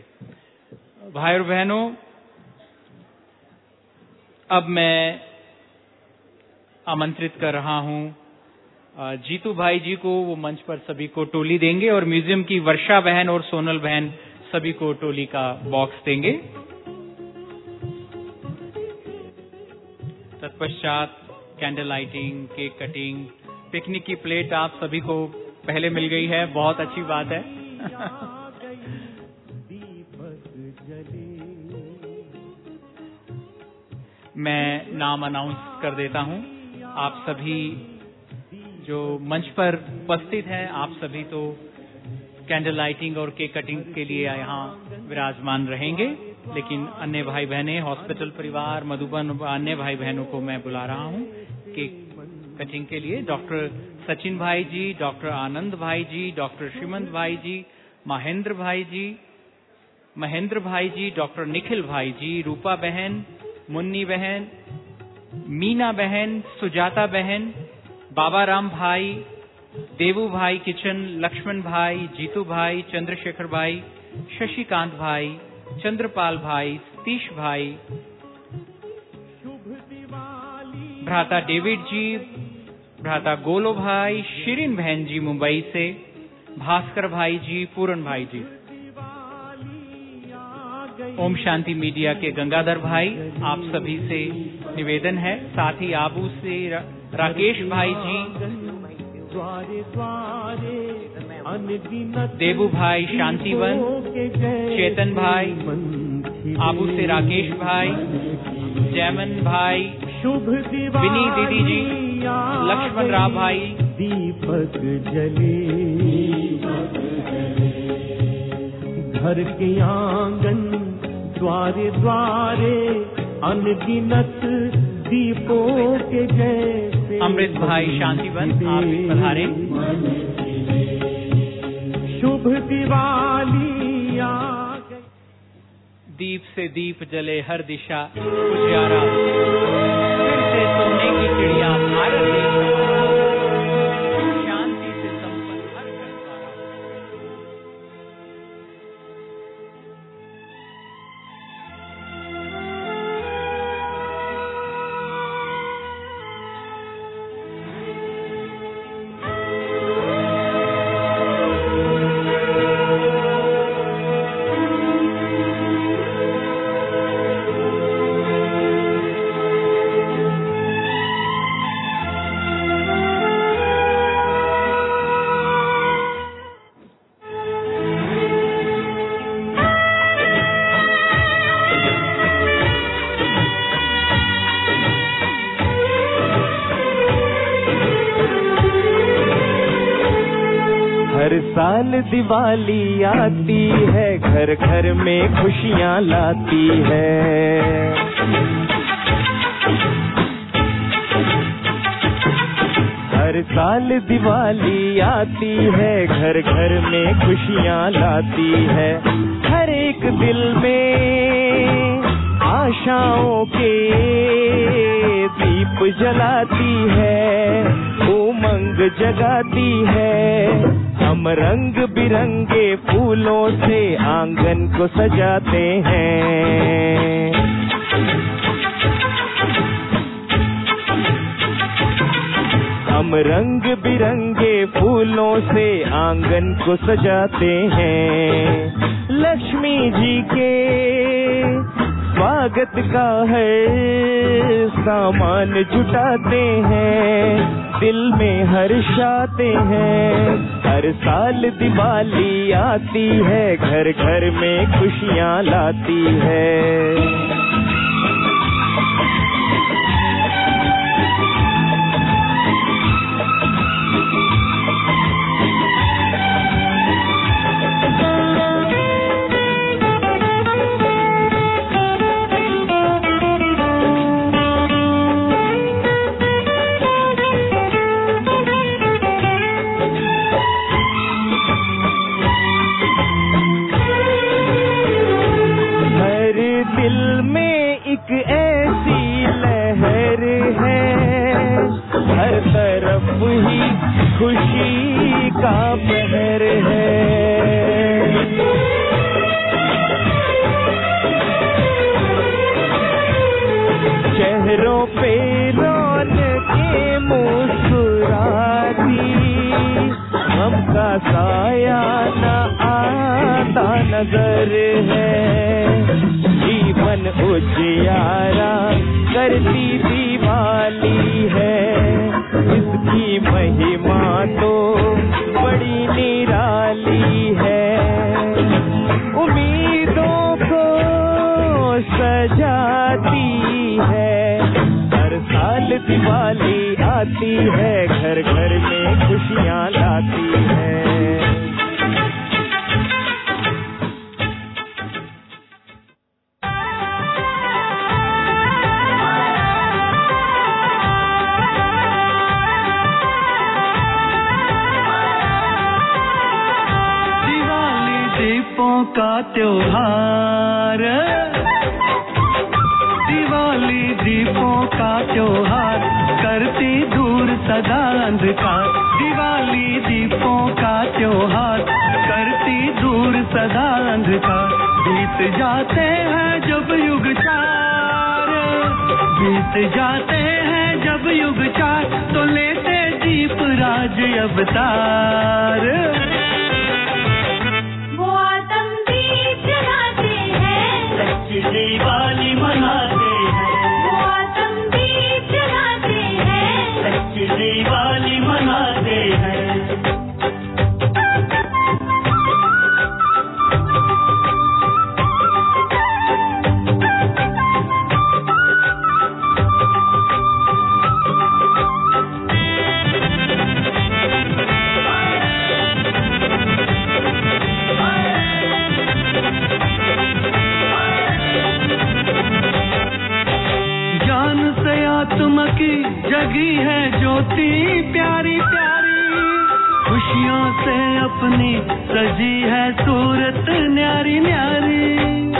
भाई और बहनों, अब मैं आमंत्रित कर रहा हूं जीतू भाई जी को। वो मंच पर सभी को टोली देंगे और म्यूजियम की वर्षा बहन और सोनल बहन सभी को टोली का बॉक्स देंगे। तत्पश्चात candle lighting, cake cutting, picnic की प्लेट आप सभी को पहले मिल गई है, बहुत अच्छी बात है। मैं नाम अनाउंस कर देता हूं। आप सभी जो मंच पर उपस्थित हैं, आप सभी तो कैंडल लाइटिंग और केक कटिंग के लिए यहाँ विराजमान रहेंगे, लेकिन अन्य भाई बहनें, हॉस्पिटल परिवार, मधुबन, अन्य भाई बहनों को मैं बुला रहा हूँ केक कटिंग के लिए डॉक्टर सचिन भाई जी, डॉक्टर आनंद भाई जी, डॉक्टर श्रीमंत भाई जी, महेंद्र भाई जी, महेंद्र भाई जी, डॉक्टर निखिल भाई जी, रूपा बहन, मुन्नी बहन, मीना बहन, सुजाता बहन, बाबा राम भाई, देवू भाई किचन, लक्ष्मण भाई, जीतू भाई, चंद्रशेखर भाई, शशिकांत भाई, चंद्रपाल भाई, सतीश भाई, भ्राता डेविड जी, भ्राता गोलो भाई, शिरीन बहन जी मुंबई से, भास्कर भाई जी, पूरन भाई जी, ओम शांति मीडिया के गंगाधर भाई, आप सभी से निवेदन है, साथ ही आबू से रा, राकेश भाई जी, देवू भाई शांतिवन, चेतन भाई, आबू से राकेश भाई, जयमन भाई, विनी दीदी जी, लक्ष्मण राव भाई, दीपक जले घर के आंगन द्वारे द्वारे अनगिनत दीपों के जैसे। अमृत भाई शांतिवन, आप भी पधारे। शुभ दिवाली आ गई। दीप से दीप जले हर दिशा उजियारा, फिर से सोने की चिड़िया भारत देश, शांति से संपन्न हर घर द्वारा। साल दिवाली आती है, घर घर में खुशियाँ लाती है। हर साल दिवाली आती है, घर घर में खुशियाँ लाती है। हर एक दिल में आशाओं के दीप जलाती है, उमंग जगाती है। हम रंग बिरंगे फूलों से आंगन को सजाते हैं। हम रंग बिरंगे फूलों से आंगन को सजाते हैं। लक्ष्मी जी के स्वागत का है सामान जुटाते हैं, दिल में हर्षाते हैं। हर साल दिवाली आती है, घर घर में खुशियाँ लाती है। खुशी का पहर है। चेहरों पे रौनकें मुस्कुराती, गम का साया न आता नजर है। जीवन उजियारा करती दिवाली है, इसकी महिमा तो बड़ी निराली है। उम्मीदों को सजाती है, हर साल दिवाली आती है, घर घर में खुशियाँ लाती है। त्योहार, दिवाली दीपों का त्योहार, करती दूर सदा अंधकार। दिवाली दीपों का त्योहार, करती दूर सदा अंधकार। बीत जाते हैं जब युग चार, बीत जाते हैं जब युग चार, तो लेते दीप राज अवतार। वो आतम दीप जलाते हैं, सच्ची दिवाली मनाते हैं। वो आतम दीप जलाते हैं, सच्ची दिवाली मनाते हैं। की जगी है ज्योति प्यारी प्यारी, खुशियों से अपनी सजी है सूरत न्यारी न्यारी।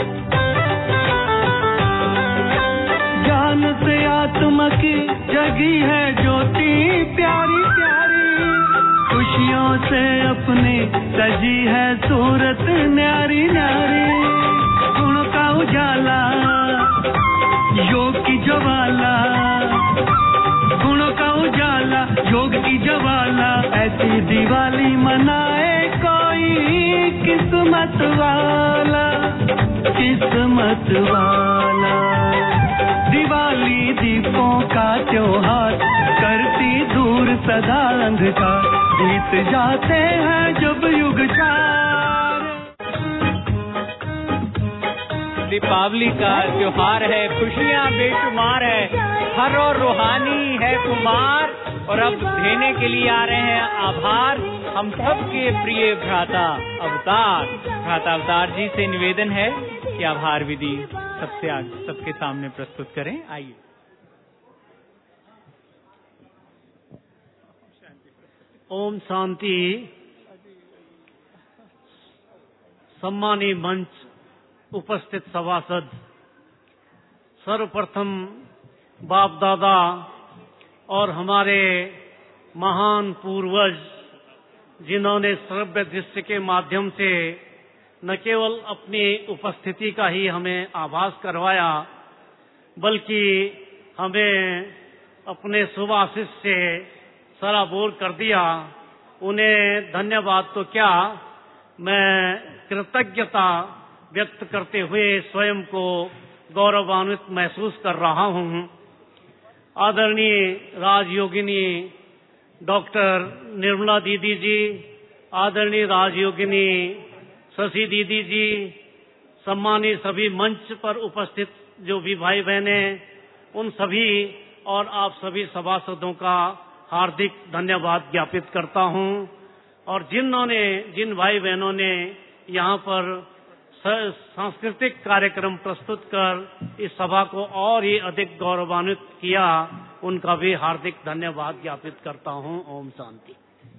ज्ञान से आत्मा की जगी है ज्योति प्यारी प्यारी, खुशियों से अपनी सजी है सूरत न्यारी न्यारी। गुणों का उजाला योग की ज्वाला, गुणों का उजाला योग की ज्वाला, ऐसी दिवाली मनाए कोई किस्मत वाला, किस्मत वाला। दिवाली दीपों का त्योहार, करती दूर सदा अंधकार। बीत जाते हैं जब युग चार। दीपावली का त्योहार है, खुशियाँ बेशुमार है, हर और रूहानी है कुमार। और अब देने के लिए आ रहे हैं आभार हम सबके प्रिय भ्राता अवतार। भ्राता अवतार जी से निवेदन है कि आभार विधि सबसे आगे सबके सामने प्रस्तुत करें। आइए। ओम शांति। सम्मानी मंच उपस्थित सभासद, सर्वप्रथम बाप दादा और हमारे महान पूर्वज जिन्होंने श्रव्य दृश्य के माध्यम से न केवल अपनी उपस्थिति का ही हमें आभास करवाया, बल्कि हमें अपने शुभ आशीष से सराबोर कर दिया, उन्हें धन्यवाद तो क्या, मैं कृतज्ञता व्यक्त करते हुए स्वयं को गौरवान्वित महसूस कर रहा हूं। आदरणीय राजयोगिनी डॉक्टर निर्मला दीदी जी, आदरणीय राजयोगिनी शशि दीदी जी, सम्मानित सभी मंच पर उपस्थित जो भी भाई बहने, उन सभी और आप सभी सभासदों का हार्दिक धन्यवाद ज्ञापित करता हूं। और जिन्होंने जिन भाई बहनों ने यहाँ पर सांस्कृतिक कार्यक्रम प्रस्तुत कर इस सभा को और ही अधिक गौरवान्वित किया, उनका भी हार्दिक धन्यवाद ज्ञापित करता हूं। ओम शांति।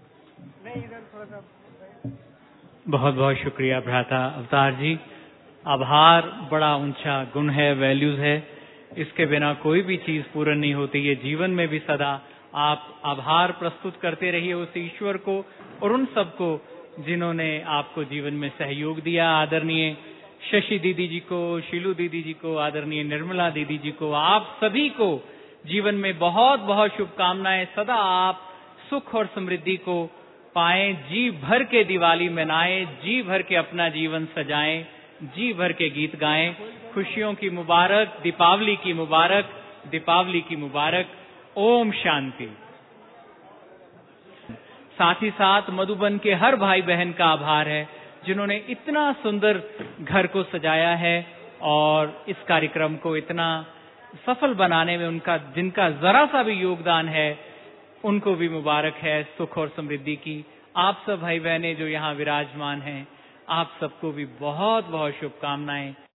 बहुत बहुत शुक्रिया भ्राता अवतार जी। आभार बड़ा ऊंचा गुण है, वैल्यूज है, इसके बिना कोई भी चीज पूर्ण नहीं होती है। जीवन में भी सदा आप आभार प्रस्तुत करते रहिए उस ईश्वर को और उन सबको जिन्होंने आपको जीवन में सहयोग दिया। आदरणीय शशि दीदी जी को, शीलू दीदी जी को, आदरणीय निर्मला दीदी जी को, आप सभी को जीवन में बहुत बहुत शुभकामनाएं। सदा आप सुख और समृद्धि को पाएं, जी भर के दिवाली मनाएं, जी भर के अपना जीवन सजाएं, जी भर के गीत गाएं। खुशियों की मुबारक, दीपावली की मुबारक, दीपावली की मुबारक। ओम शांति। साथ ही साथ मधुबन के हर भाई बहन का आभार है जिन्होंने इतना सुंदर घर को सजाया है और इस कार्यक्रम को इतना सफल बनाने में उनका जिनका जरा सा भी योगदान है, उनको भी मुबारक है सुख और समृद्धि की। आप सब भाई बहनें जो यहाँ विराजमान हैं, आप सबको भी बहुत बहुत शुभकामनाएं।